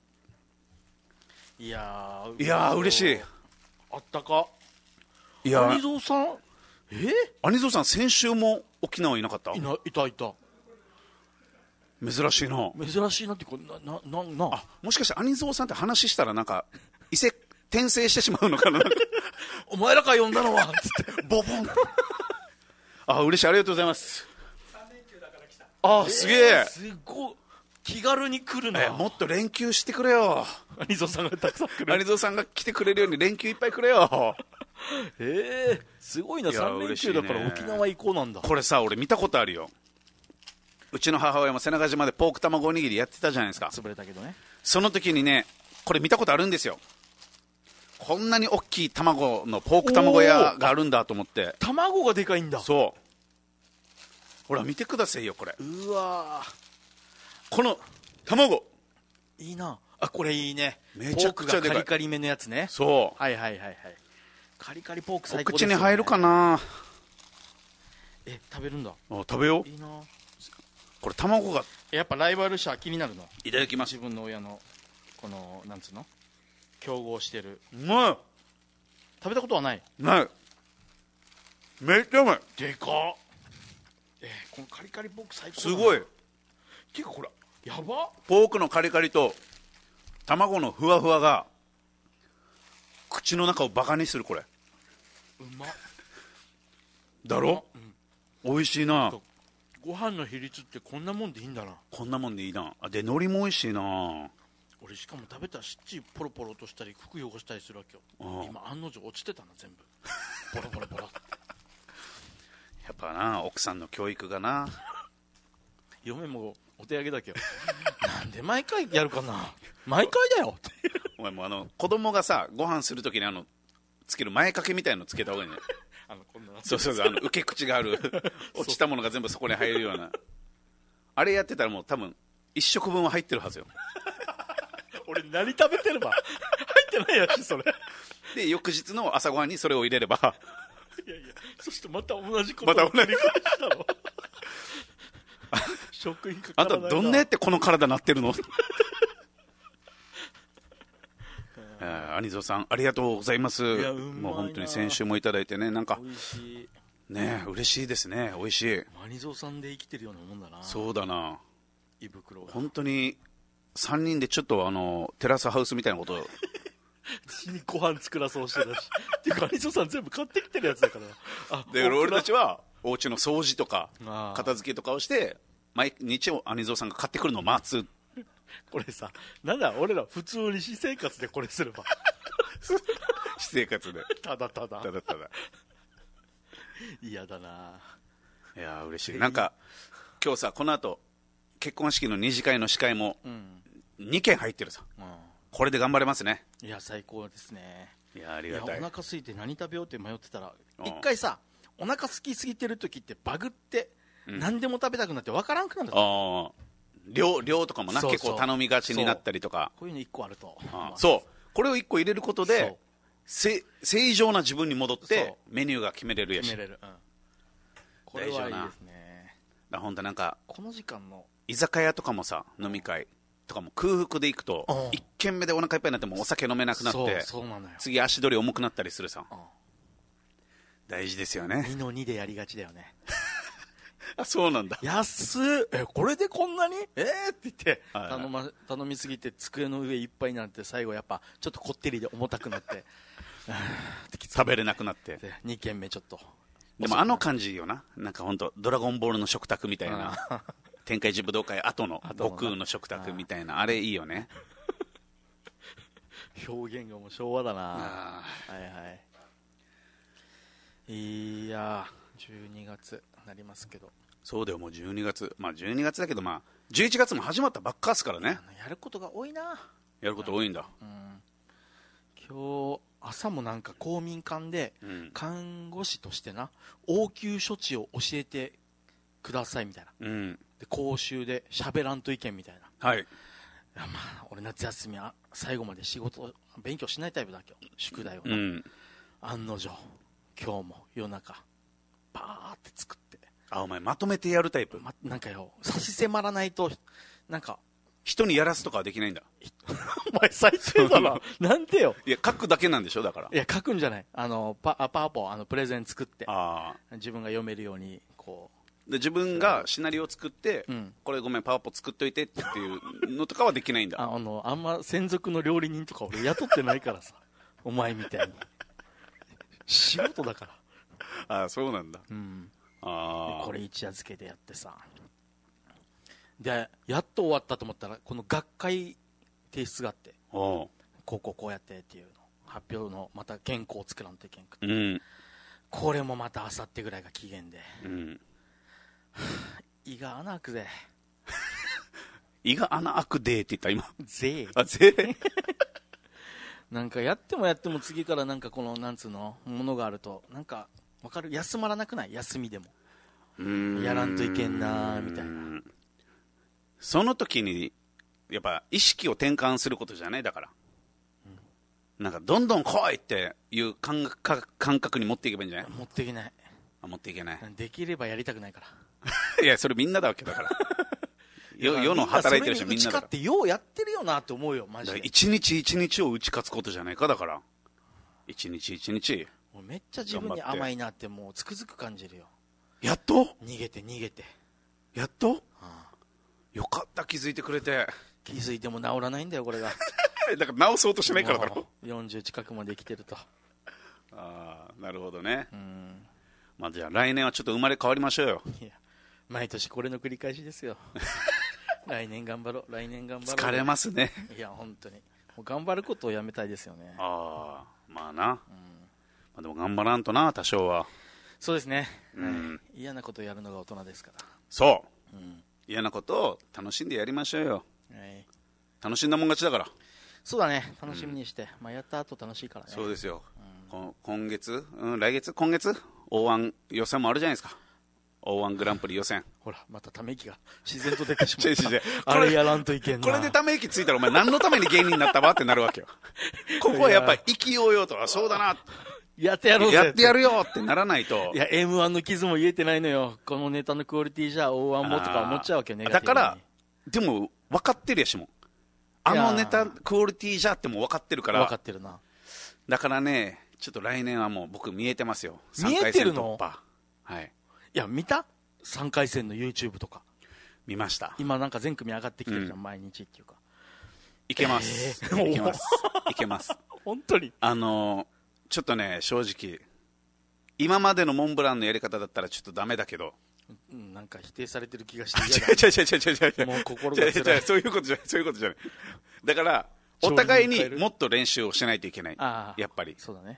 やー、嬉しい。 あったか。 いや、 アニゾーさん、 アニゾーさん、先週も沖縄いなかった？ いた。 珍しいな。 珍しいなって、 あ、もしかしてアニゾーさんって話したらなんか、転生してしまうのかな。 お前らから呼んだのはつって、 ボボン。あ、嬉しい、ありがとうございます。3連休だから来た。あ、すげえ。 すごい。気軽に来るな。 もっと連休してくれよ。 アニゾーさんがたくさん来る。 アニゾーさんが来てくれるように連休いっぱいくれよ。 すごいな。3連休だから沖縄行こうなんだ。 これさ、俺見たことあるよ。うちの母親も瀬長島でポーク卵おにぎりやってたじゃないですか。 潰れたけどね。その時にね、これ見たことあるんですよ。こんなに大きい卵のポーク卵屋があるんだと思って。 卵がでかいんだ。 そう。ほら見てくださいよ、これ。 うわこの卵いいなあ。これいいね。 めちゃくちゃでかい。 カリカリめのやつね。 そう。 はい。カリカリポーク最高ですよね。お口に入るかな。 食べるんだ。 食べよう。 いいな。 これ卵がやっぱライバル社気になるの。 いただきます。 自分の親のこのなんつうの競合してる。 うまい。 食べたことはない？ ない。めっちゃうまい。 でかっ。このカリカリポーク最高だ。 すごい。 ていうかこれやば。 ポークのカリカリと卵のふわふわが口の中をバカにする。これうまっだろ。美味しいな。 ご飯の比率ってこんなもんでいいんだな。 こんなもんでいいな。で海苔も美味しいな。 俺しかも食べたらしっちりポロポロとしたり服汚したりするわけよ。今案の定落ちてたな全部。ポロポロポロ。 やっぱな、奥さんの教育がな。 嫁もお手上げだけどなんで毎回やるかな、毎回だよお前も子供がさご飯するときにつける前掛けみたいのつけた方がいいねこんなそう受け口がある落ちたものが全部そこに入るようなあれやってたらもう多分1食分は入ってるはずよ俺何食べてれば入ってないやしそれで翌日の朝ごはんにそれを入れればいやいやそしてまた同じことを繰り返したの食費かからないな。 あんたどんなやってこの体なってるの兄蔵さんありがとうございます。もう本当に先週もいただいてね、なんか美味しいね、嬉しいですね。美味しい。 兄蔵さんで生きてるようなもんだな。 そうだな。 胃袋が本当に3人でちょっとテラスハウスみたいなこと死にご飯作らそうしてたしっていうか兄蔵さん全部買ってきてるやつだからな。 で俺たちはお家の掃除とか片付けとかをして毎日兄蔵さんが買ってくるのを待つ。 これさ、なんだ俺ら普通に私生活でこれすれば私生活でただただ嫌だな。 いや嬉しい。なんか今日さこの後結婚式の二次会の司会も2件入ってるさ、これで頑張れますね。 いや最高ですね。 いやありがたい。 お腹空いて何食べようって迷ってたら一回さお腹空きすぎてる時ってバグって何でも食べたくなって分からんくなる。 量とかもな、結構頼みがちになったりとか。 こういうの1個あると、 そうこれを1個入れることで正常な自分に戻ってメニューが決めれるやし。 決めれる、これはいいですね。 だ本当なんかこの時間の居酒屋とかもさ飲み会とかも空腹で行くと1軒目でお腹いっぱいになってもお酒飲めなくなってそうなのよ。 次足取り重くなったりするさ、大事ですよね。 2の2でやりがちだよねあ、そうなんだ。 安っ、これでこんなにって言って頼みすぎて机の上いっぱいになって、最後やっぱちょっとこってりで重たくなって食べれなくなって 2軒目ちょっと。 でも感じいいよな。なんか本当ドラゴンボールの食卓みたいな天界寺武道会後の悟空の食卓みたいな、あれいいよね表現がもう昭和だな。はいはい。いや12月なりますけど。 そうだよ、もう12月。まあ12月だけど、まあ11月も始まったばっかっすからね。 やることが多いな。 やること多いんだ。 今日朝もなんか公民館で看護師としてな、応急処置を教えてくださいみたいな、で講習で喋らんといけんみたいな。 はい。 まあ俺夏休みは最後まで仕事勉強しないタイプだけど宿題をな、案の定今日も夜中パーって作って。 お前まとめてやるタイプ。 なんかよ、差し迫らないとなんか人にやらすとかはできないんだお前最低だななんでよ。 いや書くだけなんでしょ。だからいや書くんじゃない、パワポプレゼン作って自分が読めるようにこうで自分がシナリオを作って、これごめんパワポ作っといてっていうのとかはできないんだあんま専属の料理人とか俺雇ってないからさお前みたいに仕事だからそうなんだ。 これ一夜漬けでやってさ、でやっと終わったと思ったらこの学会提出があって、こうやってっていうの発表のまた原稿を作らんといけんくて、これもまたあさってぐらいが期限で、胃が穴開くぜ胃が穴開くでって言った今ぜなんかやっても次からなんかこのなんつうのものがあるとなんかわかる、休まらなくない？休みでもやらんといけんなみたいな。 その時にやっぱ意識を転換することじゃないだから、なんかどんどん来いっていう感覚に持っていけばいいんじゃない？ 持っていけない。 持っていけない。 できればやりたくないからいやそれみんなだわけだから世の働いてる人みんなだから。 打ち勝ってようやってるよなって思うよマジで。 一日一日を打ち勝つことじゃないか。だから一日一日めっちゃ自分に甘いなってもうつくづく感じるよ。 やっと逃げてやっと、よかった気づいてくれて。 気づいても治らないんだよこれがだから治そうとしないからだろ。 40近くまで生きてると。 なるほどね。まあじゃあ来年はちょっと生まれ変わりましょうよ。 いや毎年これの繰り返しですよ来年頑張ろう疲れますね。 いや本当にもう頑張ることをやめたいですよね。 まあな、まあ、でも頑張らんとな多少は。 そうですね、嫌なことをやるのが大人ですから。 そう、 嫌なことを楽しんでやりましょうよ。 はい、 楽しんだもん勝ちだから。 そうだね、楽しみにして、まあ、やった後楽しいからね。 そうですよ、今月、来月、今月 O1 予選もあるじゃないですか。 O1 グランプリ予選。 ほらまたため息が自然と出てしまった違うあれやらんといけんな。 これでため息ついたらお前何のために芸人になったわってなるわけよここはやっぱり意気揚々と、そうだな、 やってやろうぜ、 やってやるよってならないと。 いや M1 の傷も癒えてないのよ。このネタのクオリティじゃ O1 もとか思っちゃうわけよね。 だからでも分かってるやしも、あのネタクオリティじゃっても分かってるから。 分かってるな。 だからね、ちょっと来年はもう僕見えてますよ。 見えてるの？ 3回戦突破。はい。 いや見た3回戦の YouTube とか見ました。 今なんか全組上がってきてるじゃん、毎日っていうか。 いけます、いけますいけます本当にちょっとね、正直今までのモンブランのやり方だったらちょっとダメだけど、 なんか否定されてる気がして嫌だ。 違うもう心が辛い。 そういうことじゃないだからお互いにもっと練習をしないといけない。やっぱりそうだね。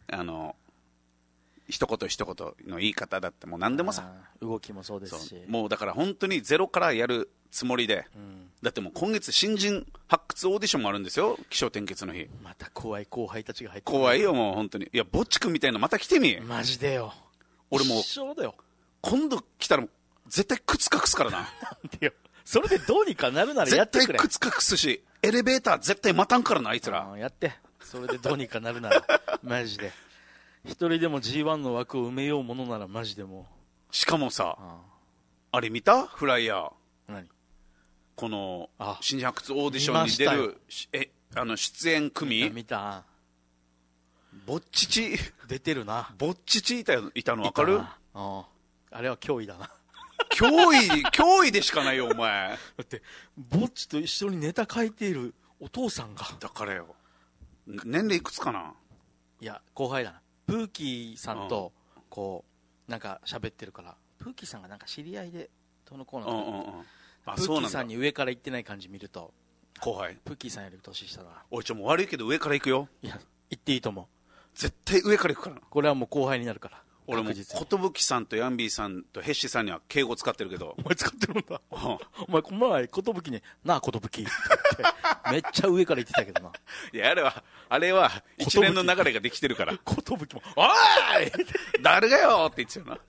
一言一言の言い方だってもう何でもさ、 動きもそうですし、 もうだから本当にゼロからやるつもりで、だってもう今月新人発掘オーディションもあるんですよ、起承転結の日。 また怖い後輩たちが入って怖いよもう本当に。いやぼっちくんみたいなのまた来てみ。 マジでよ。 俺もう一緒だよ。 今度来たら絶対靴隠すからな。 なんでよ。それでどうにかなるならやってくれ。 絶対靴隠すし、エレベーター絶対待たんからなあいつら。 やって。それでどうにかなるならマジで。一人でも G1 の枠を埋めようものならマジでもう。しかもさ、あれ見た？フライヤー。 何？ この新人発掘オーディションに出る出演組。 見た。 ぼっちち出てるな。 ぼっちちいたの分かる？ あれは脅威だな。 脅威でしかないよお前。 だってぼっちと一緒にネタ書いているお父さんが。 だからよ。年齢いくつかな？ いや後輩だな。プーキーさんとこうなんか喋ってるから、プーキーさんがなんか知り合いでどのコーナープーキーさんに上から行ってない感じ見ると後輩プーキーさんより年下だな。 おいもう悪いけど上から行くよ。 いや行っていいと思う。 絶対上から行くからな。 これはもう後輩になるから。 俺も寿さんとヤンビーさんとヘッシさんには敬語使ってるけど。 お前使ってるんだ。お前この前寿になあ寿ってめっちゃ上から言ってたけどな。 いやあれは一連の流れができてるから。 寿もおーい誰がよって言ってたよな。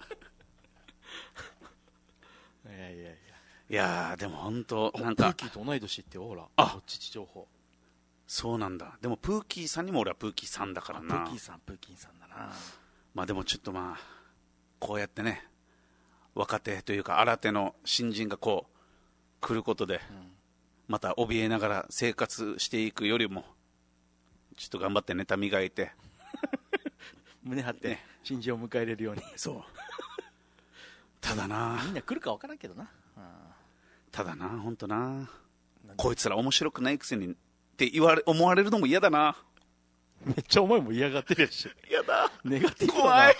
いやでも本当なんかプーキーと同い年ってほらどっち情報。 そうなんだ。でもプーキーさんにも俺はプーキーさんだからな。 プーキーさんだな。 まあでもちょっとこうやってね、若手というか新手の新人がこう来ることで、また怯えながら生活していくよりもちょっと頑張ってネタ磨いて胸張って、新人を迎えれるように。 そうただな、 みんな来るか分からんけどな。 ただな本当な、こいつら面白くないくせにって思われるのも嫌だな。 めっちゃお前も嫌がってるやし。 嫌だ。 ネガティブだな。 怖い。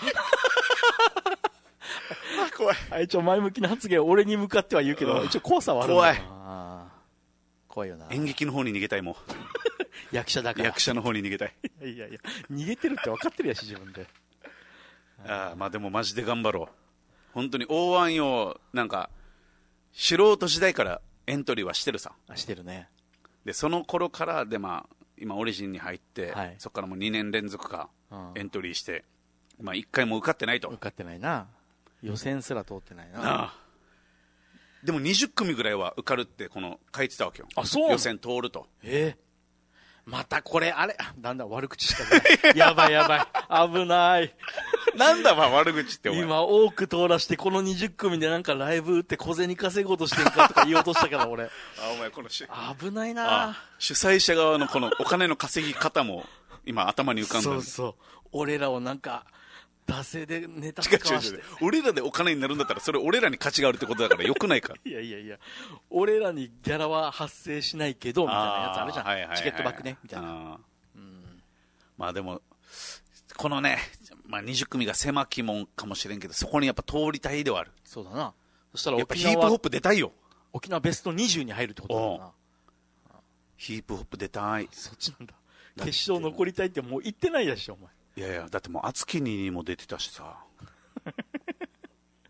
怖い。 一応前向きな発言を俺に向かっては言うけど、一応怖さはあるんだな。怖いよな。 演劇の方に逃げたいもん。 役者だから。 役者の方に逃げたい。 いや逃げてるって分かってるやし自分で。 まあでもマジで頑張ろう。本当に O1 よ、なんか素人時代からエントリーはしてるさ。 してるね。 でその頃からで今オリジンに入って、そこからもう2年連続かエントリーして、1回も受かってないと。 受かってないな。予選すら通ってないな。 でも20組ぐらいは受かるって書いてたわけよ。 そう予選通ると。 またこれだんだん悪口しかない。やばい危ない。 なんだ悪口ってお前。 今多く通らしてこの20組でなんかライブ打って小銭稼ごうとしてんかとか言おうとしたから俺。 お前危ないな。 主催者側のこのお金の稼ぎ方も今頭に浮かんだ。 そう俺らをなんか惰性でネタ使わして。 違う俺らでお金になるんだったらそれ俺らに価値があるってことだからよくないか。 いや俺らにギャラは発生しないけどみたいなやつあるじゃん。チケットバックねみたいな。 まあでもこのね、20組が狭きもんかもしれんけど、そこにやっぱ通りたいではある。 そうだな。そしたらやっぱヒープホップ出たいよ。 沖縄ベスト20に入るってことだもんな。 ヒープホップ出たい。 そっちなんだ。決勝残りたいってもう言ってないやしお前。 いやだってもう厚木にも出てたしさ。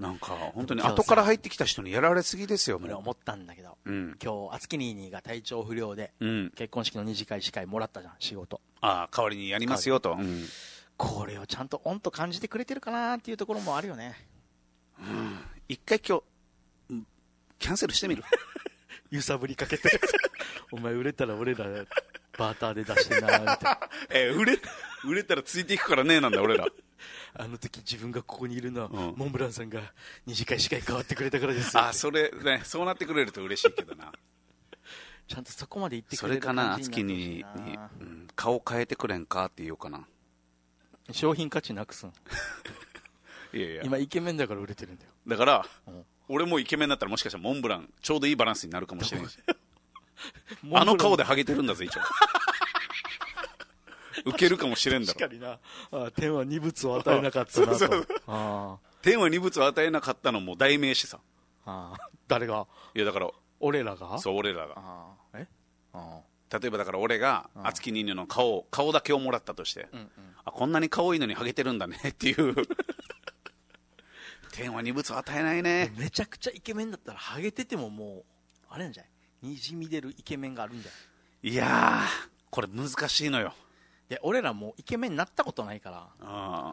なんか本当に後から入ってきた人にやられすぎですよ。 俺思ったんだけど、今日アツキニーニーが体調不良で、結婚式の二次会司会もらったじゃん、仕事。 ああ、代わりにやりますよと、 これをちゃんとオンと感じてくれてるかなっていうところもあるよね。 一回今日キャンセルしてみる揺さぶりかけてお前売れたら俺らバーターで出してなみたいな売れたらついていくからねなんだ俺らあの時自分がここにいるのは、モンブランさんが二次会司会変わってくれたからですよ。 それね、そうなってくれると嬉しいけどなちゃんとそこまで言ってくれるそれかな、月に、顔変えてくれんかって言おうかな。 商品価値なくすんいやいや、 今イケメンだから売れてるんだよ。 だから、俺もイケメンだったらもしかしたらモンブランちょうどいいバランスになるかもしれないしあの顔でハゲてるんだぜ一応ウケるかもしれんだろ。 確かにな。天は二物を与えなかったなと。 天は二物を与えなかったのも代名詞さ。 誰が？ いやだから俺らが？ そう、俺らが。例えばだから俺がアツキニーニの顔だけをもらったとして、こんなに顔いいのにハゲてるんだねっていう天は二物を与えないね。 めちゃくちゃイケメンだったらハゲててももうあれなんじゃない？にじみ出るイケメンがあるんじゃない？ いやーこれ難しいのよ。 で俺らもうイケメンになったことないから。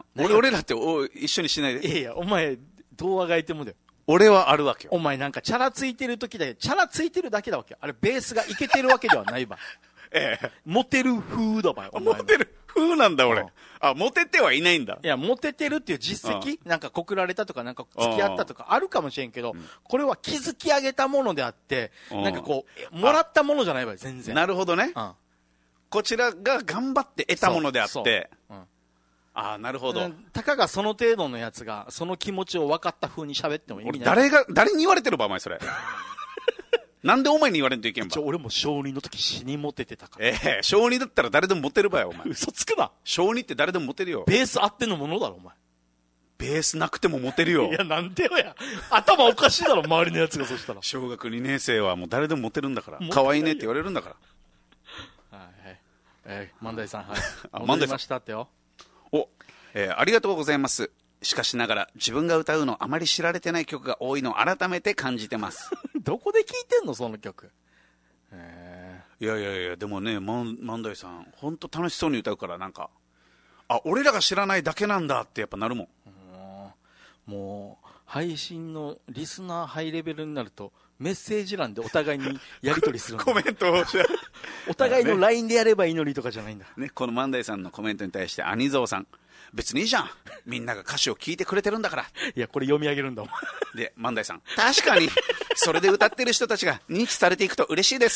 俺らって一緒にしないで。 いやお前どうあがいてもだよ。 俺はあるわけよ。 お前なんかチャラついてる時だけチャラついてるだけだわけよ。あれベースがイケてるわけではないばモテる風だばよ。 モテる風なんだ俺。モテてはいないんだ。 いやモテてるっていう実績なんか告られたとかなんか付き合ったとかあるかもしれんけど、これは築き上げたものであってなんかこうもらったものじゃないわよ全然。 なるほどね。こちらが頑張って得たものであって。なるほど。 たかがその程度のやつがその気持ちを分かった風に喋っても意味ない。 誰に言われてるばお前それなんでお前に言われんといけんば。 俺も小2の時死にモテてたから。 小2だったら誰でもモテるばよお前。 嘘つくな。 小2って誰でもモテるよ。 ベースあってのものだろお前。 ベースなくてもモテるよ。 いやなんでよや。頭おかしいだろ周りのやつが。そしたら小学2年生はもう誰でもモテるんだから。可愛いねって言われるんだから。 万代さん、はい。 戻りましたってよ。 ありがとうございます。しかしながら自分が歌うのあまり知られてない曲が多いのを改めて感じてますどこで聴いてんのその曲。 いやでもね、万代さん本当楽しそうに歌うからなんか俺らが知らないだけなんだってやっぱなるもん。 もう配信のリスナーハイレベルになるとメッセージ欄でお互いにやり取りするコメントをお互いの LINE でやればいいのにとかじゃないんだ、 ね、この万代さんのコメントに対して兄蔵さん、別にいいじゃん、みんなが歌詞を聞いてくれてるんだから。 いやこれ読み上げるんだもん。 で万代さん、確かにそれで歌ってる人たちが認知されていくと嬉しいです。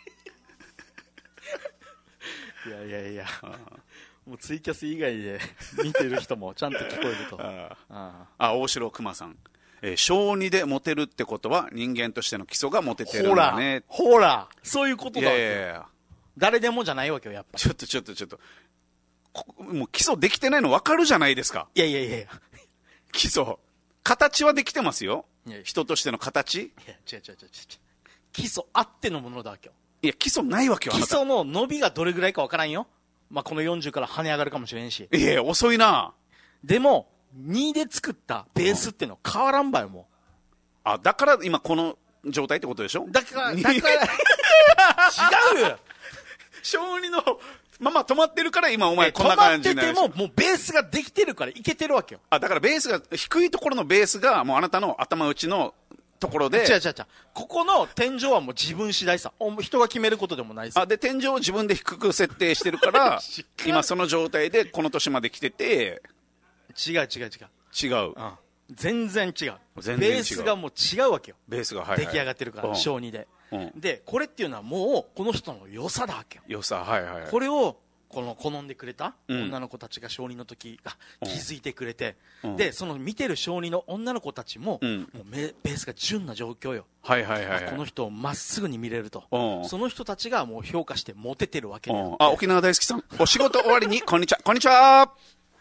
いやもうツイキャス以外で見てる人もちゃんと聞こえると。 大城熊さん、小2でモテるってことは人間としての基礎がモテてるんだね。 ほらそういうことだわけ。 いや誰でもじゃないわけよやっぱ。 ちょっともう基礎できてないの分かるじゃないですか。 いや基礎形はできてますよ。人としての形。 いや違う基礎あってのものだわけよ。 いや基礎ないわけよ。 基礎の伸びがどれぐらいか分からんよ。まあこの40から跳ね上がるかもしれんし。 いや遅いな。でも2で作ったベースっての変わらんばよもう。だから今この状態ってことでしょ。 だから違うよ。 小2のまま止まってるから今お前こんな感じになる。 止まっててももうベースができてるからいけてるわけよ。 だからベースが低いところのベースがもうあなたの頭打ちのところで。 違うここの天井はもう自分次第さ。人が決めることでもないさ。 で天井を自分で低く設定してるから今その状態でこの年まで来てて。 違う、全然違う。ベースがもう違うわけよ。 ベースが、 出来上がってるから小2で、でこれっていうのはもうこの人の良さだわけよ。 良さ、 これを好んでくれた女の子たちが小2の時が気づいてくれて、でその見てる小2の女の子たちも、もうベースが純な状況よ。この人をまっすぐに見れると、その人たちがもう評価してモテてるわけで。 沖縄大好きさん、お仕事終わりにこんにちは。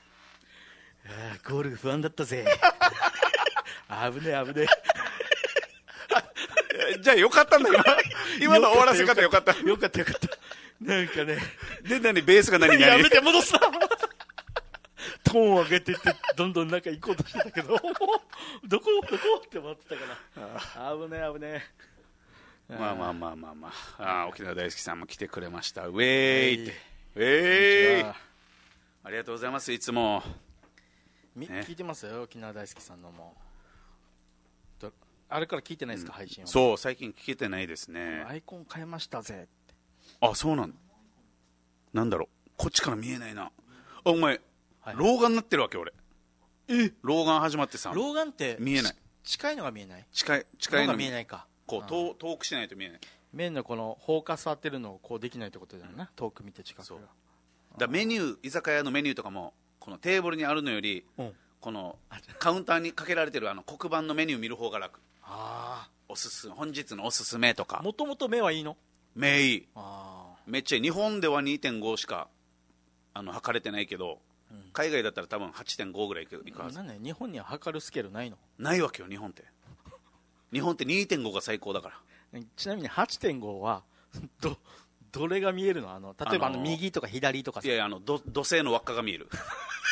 ゴール不安だったぜ。危ねえ。 じゃあよかったんだよ。今の終わらせ方よかった。 よかった。なんかね。 で、ベースが何やめて戻すな。 トーンを上げてってどんどん中行こうとしてたけどどこって待ってたから危ねえ。 まあ沖縄大好きさんも来てくれました。ウェーイってウェーイ、ありがとうございます。いつも聞いてますよ、沖縄大好きさんのも。あれから聞いてないですか、配信は。 そう、最近聞けてないですね。 アイコン変えましたぜって。 あ、そうなんだ。なんだろう、こっちから見えないな。あ、お前、老眼になってるわけ俺。老眼始まってさ。 老眼って見えない。 近いのが見えない。 近いのが見えないか。 こう遠くしないと見えない。 面のこのフォーカス当てるのをこうできないってことだよな、遠く見て近く。そうだ、メニュー、居酒屋のメニューとかもこのテーブルにあるのより、このカウンターにかけられてる黒板のメニュー見る方が楽。本日のおすすめとか。 もともと目はいいの？ 目いい。めっちゃいい。日本では 2.5 しか測れてないけど、海外だったら多分 8.5 ぐらいいくはず。 なんで日本には測るスケールないの？ ないわけよ、日本って 2.5 が最高だから。 ちなみに 8.5 はどれが見えるの？例えば右とか左とか。 いやいや、土星の輪っかが見える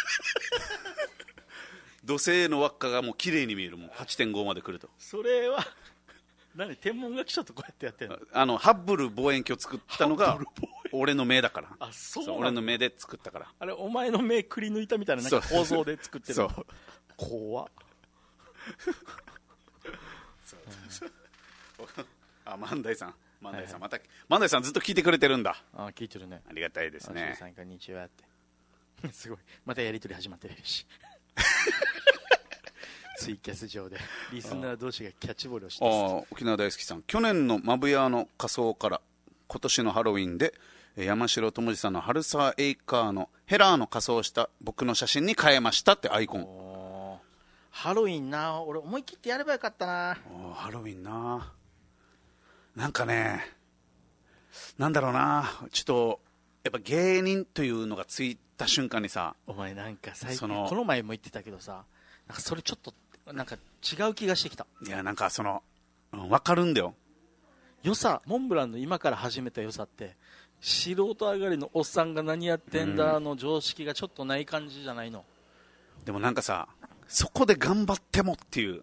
土星の輪っかがもう綺麗に見える。もう 8.5 まで来ると。 それは何、天文学者とこうやってやってるの？ハッブル望遠鏡作ったのが俺の目だから。 あ、そう俺の目で作ったから。 あれお前の目くり抜いたみたいななんか構造で作ってる。そう怖っ万代さん、また万代さんずっと聞いてくれてるんだ。 聞いてるね。 ありがたいですね。 さんこんにちはってすごい、またやり取り始まってるしツイキャス上でリスナー同士がキャッチボールをしてます。 沖縄大好きさん、去年のマブヤの仮装から今年のハロウィンで山城智司さんの春沢エイカーのヘラーの仮装をした僕の写真に変えましたってアイコン。 ハロウィンな、俺思い切ってやればよかったな。 ハロウィンな、なんかね、なんだろうな、ちょっとやっぱ芸人というのがついた瞬間にさ、 お前なんか最近この前も言ってたけどさ、なんかそれちょっとなんか違う気がしてきた。 いや、なんか分かるんだよ。 良さ、モンブランの今から始めた良さって素人上がりのおっさんが何やってんだの常識がちょっとない感じじゃないの？ でもなんかさ、そこで頑張ってもっていう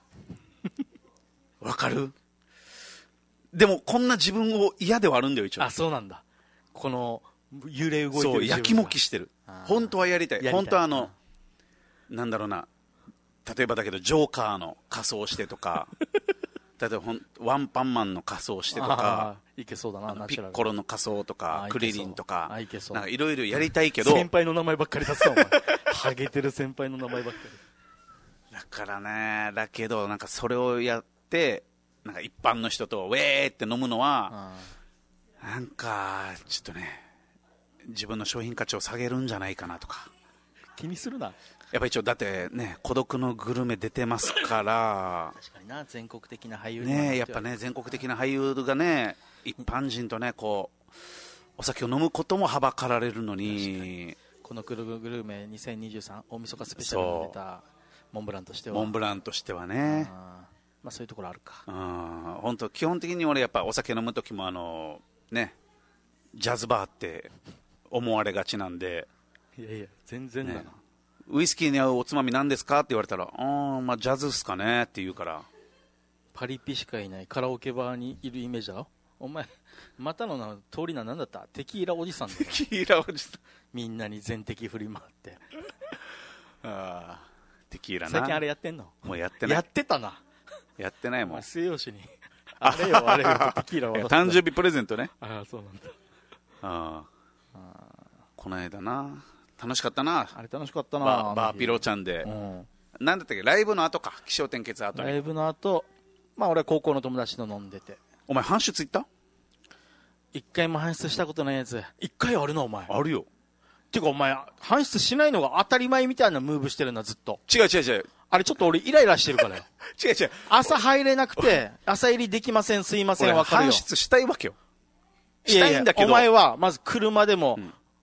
わかる？でもこんな自分を嫌ではあるんだよ一応。 あ、そうなんだ。この揺れ動いてる、 そう、やきもきしてる。本当はやりたい。本当はなんだろうな、例えばだけどジョーカーの仮装してとか例えばワンパンマンの仮装してとか、 いけそうだな、 ピッコロの仮装とかクリリンとか、 いけそう、 なんかいろいろやりたいけど、 先輩の名前ばっかり出すわお前ハゲてる先輩の名前ばっかりだからね。だけどなんかそれをやってなんか一般の人とウェーって飲むのはなんかちょっとね、自分の商品価値を下げるんじゃないかなとか。 気にするな。 やっぱ一応だってね、孤独のグルメ出てますから確かにな、全国的な俳優ね、やっぱね、全国的な俳優がね、一般人とね、こうお酒を飲むこともはばかられるのに、 このグルメ2023大晦日スペシャルに出たモンブランとしてはね、まあそういうところあるか。 本当基本的に俺やっぱお酒飲む時もね、ジャズバーって思われがちなんで。 いやいや全然だな、ね、 ウイスキーに合うおつまみ何ですかって言われたら、まあジャズっすかねって言うから。 パリピしかいないカラオケバーにいるイメージだろ。お前またの通り名なんだった？テキーラおじさんだ。 テキーラおじさんみんなに全敵振り回ってテキーラな。 最近あれやってんの？ もうやってない。 やってたな。 やってないもん。 末吉にあれよテキーラ渡した。 誕生日プレゼントね。 そうなんだ。 この間な、楽しかったな。 あれ楽しかったな。 バーピロちゃんで、なんだったっけ、ライブの後か、起承転結後に。 ライブの後、まあ俺は高校の友達と飲んでて。 お前搬出行った？ 一回も搬出したことないやつ。一回あるなお前。 あるよ。 てかお前搬出しないのが当たり前みたいなムーブしてるなずっと。 違う。 あれちょっと俺イライラしてるからよ。 違う。 朝入れなくて朝入りできません、すいません、わかるよ。 搬出したいわけよ。したいんだけど。 お前はまず車でも、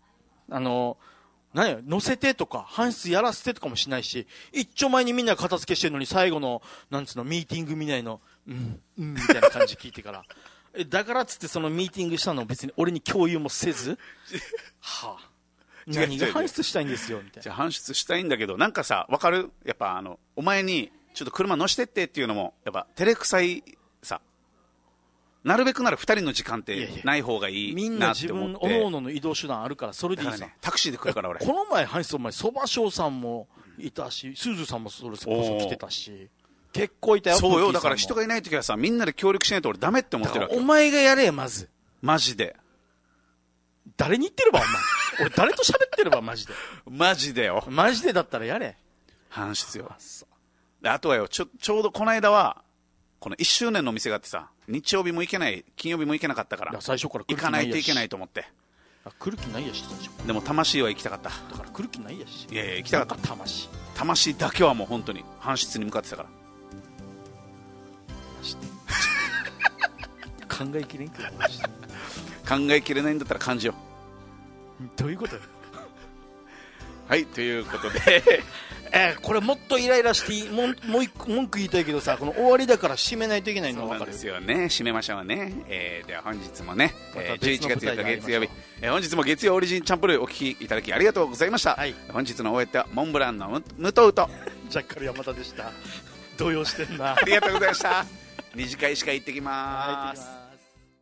何よ、乗せてとか搬出やらせてとかもしないし、一丁前にみんな片付けしてるのに最後のなんつうのミーティングみたいのみたいな感じ聞いてからだからっつってそのミーティングしたのを別に俺に共有もせず何が搬出したいんですよみたいな。 じゃあ搬出したいんだけど、なんかさ、わかる？やっぱお前にちょっと車乗してってっていうのもやっぱ照れくさいさ。なるべくなら2人の時間ってない方がいいみんな自分おのおのの移動手段あるからそれでいいさ、 ね、タクシーで来るから俺この前搬出お前そば翔さんもいたし、すずさんもそれこそ来てたし、結構いたよ。 そうよ、だから人がいないときはさ、みんなで協力しないと俺ダメって思ってるわけ。 お前がやれまず。 マジで。 誰に言ってればお前。俺誰と喋ってればマジで。 マジでよ。 マジでだったらやれ。 搬出よ。あとはよ、ちょうどこの間は、この1周年のお店があってさ、日曜日も行けない、金曜日も行けなかったから、 最初から行かないといけないと思って。 来る気ないやし、最初。 でも魂は行きたかった。 だから来る気ないやし。 いやいや、行きたかった。 魂だけはもう本当に搬出に向かってたから。 考えきれんけど、 考えきれないんだったら感じよう。どういうことはい、ということでこれもっとイライラしてもう一個文句言いたいけどさ、この終わりだから締めないといけないのは分かる。 そうなんですよね。締めましょうね。では本日もね、11月4日月曜日、本日も月曜オリジンチャンプルーお聞きいただきありがとうございました、はい、本日のお相手はモンブランのムトウとジャッカル山田でした。動揺してんな。 ありがとうございました。二次会しか行ってきます。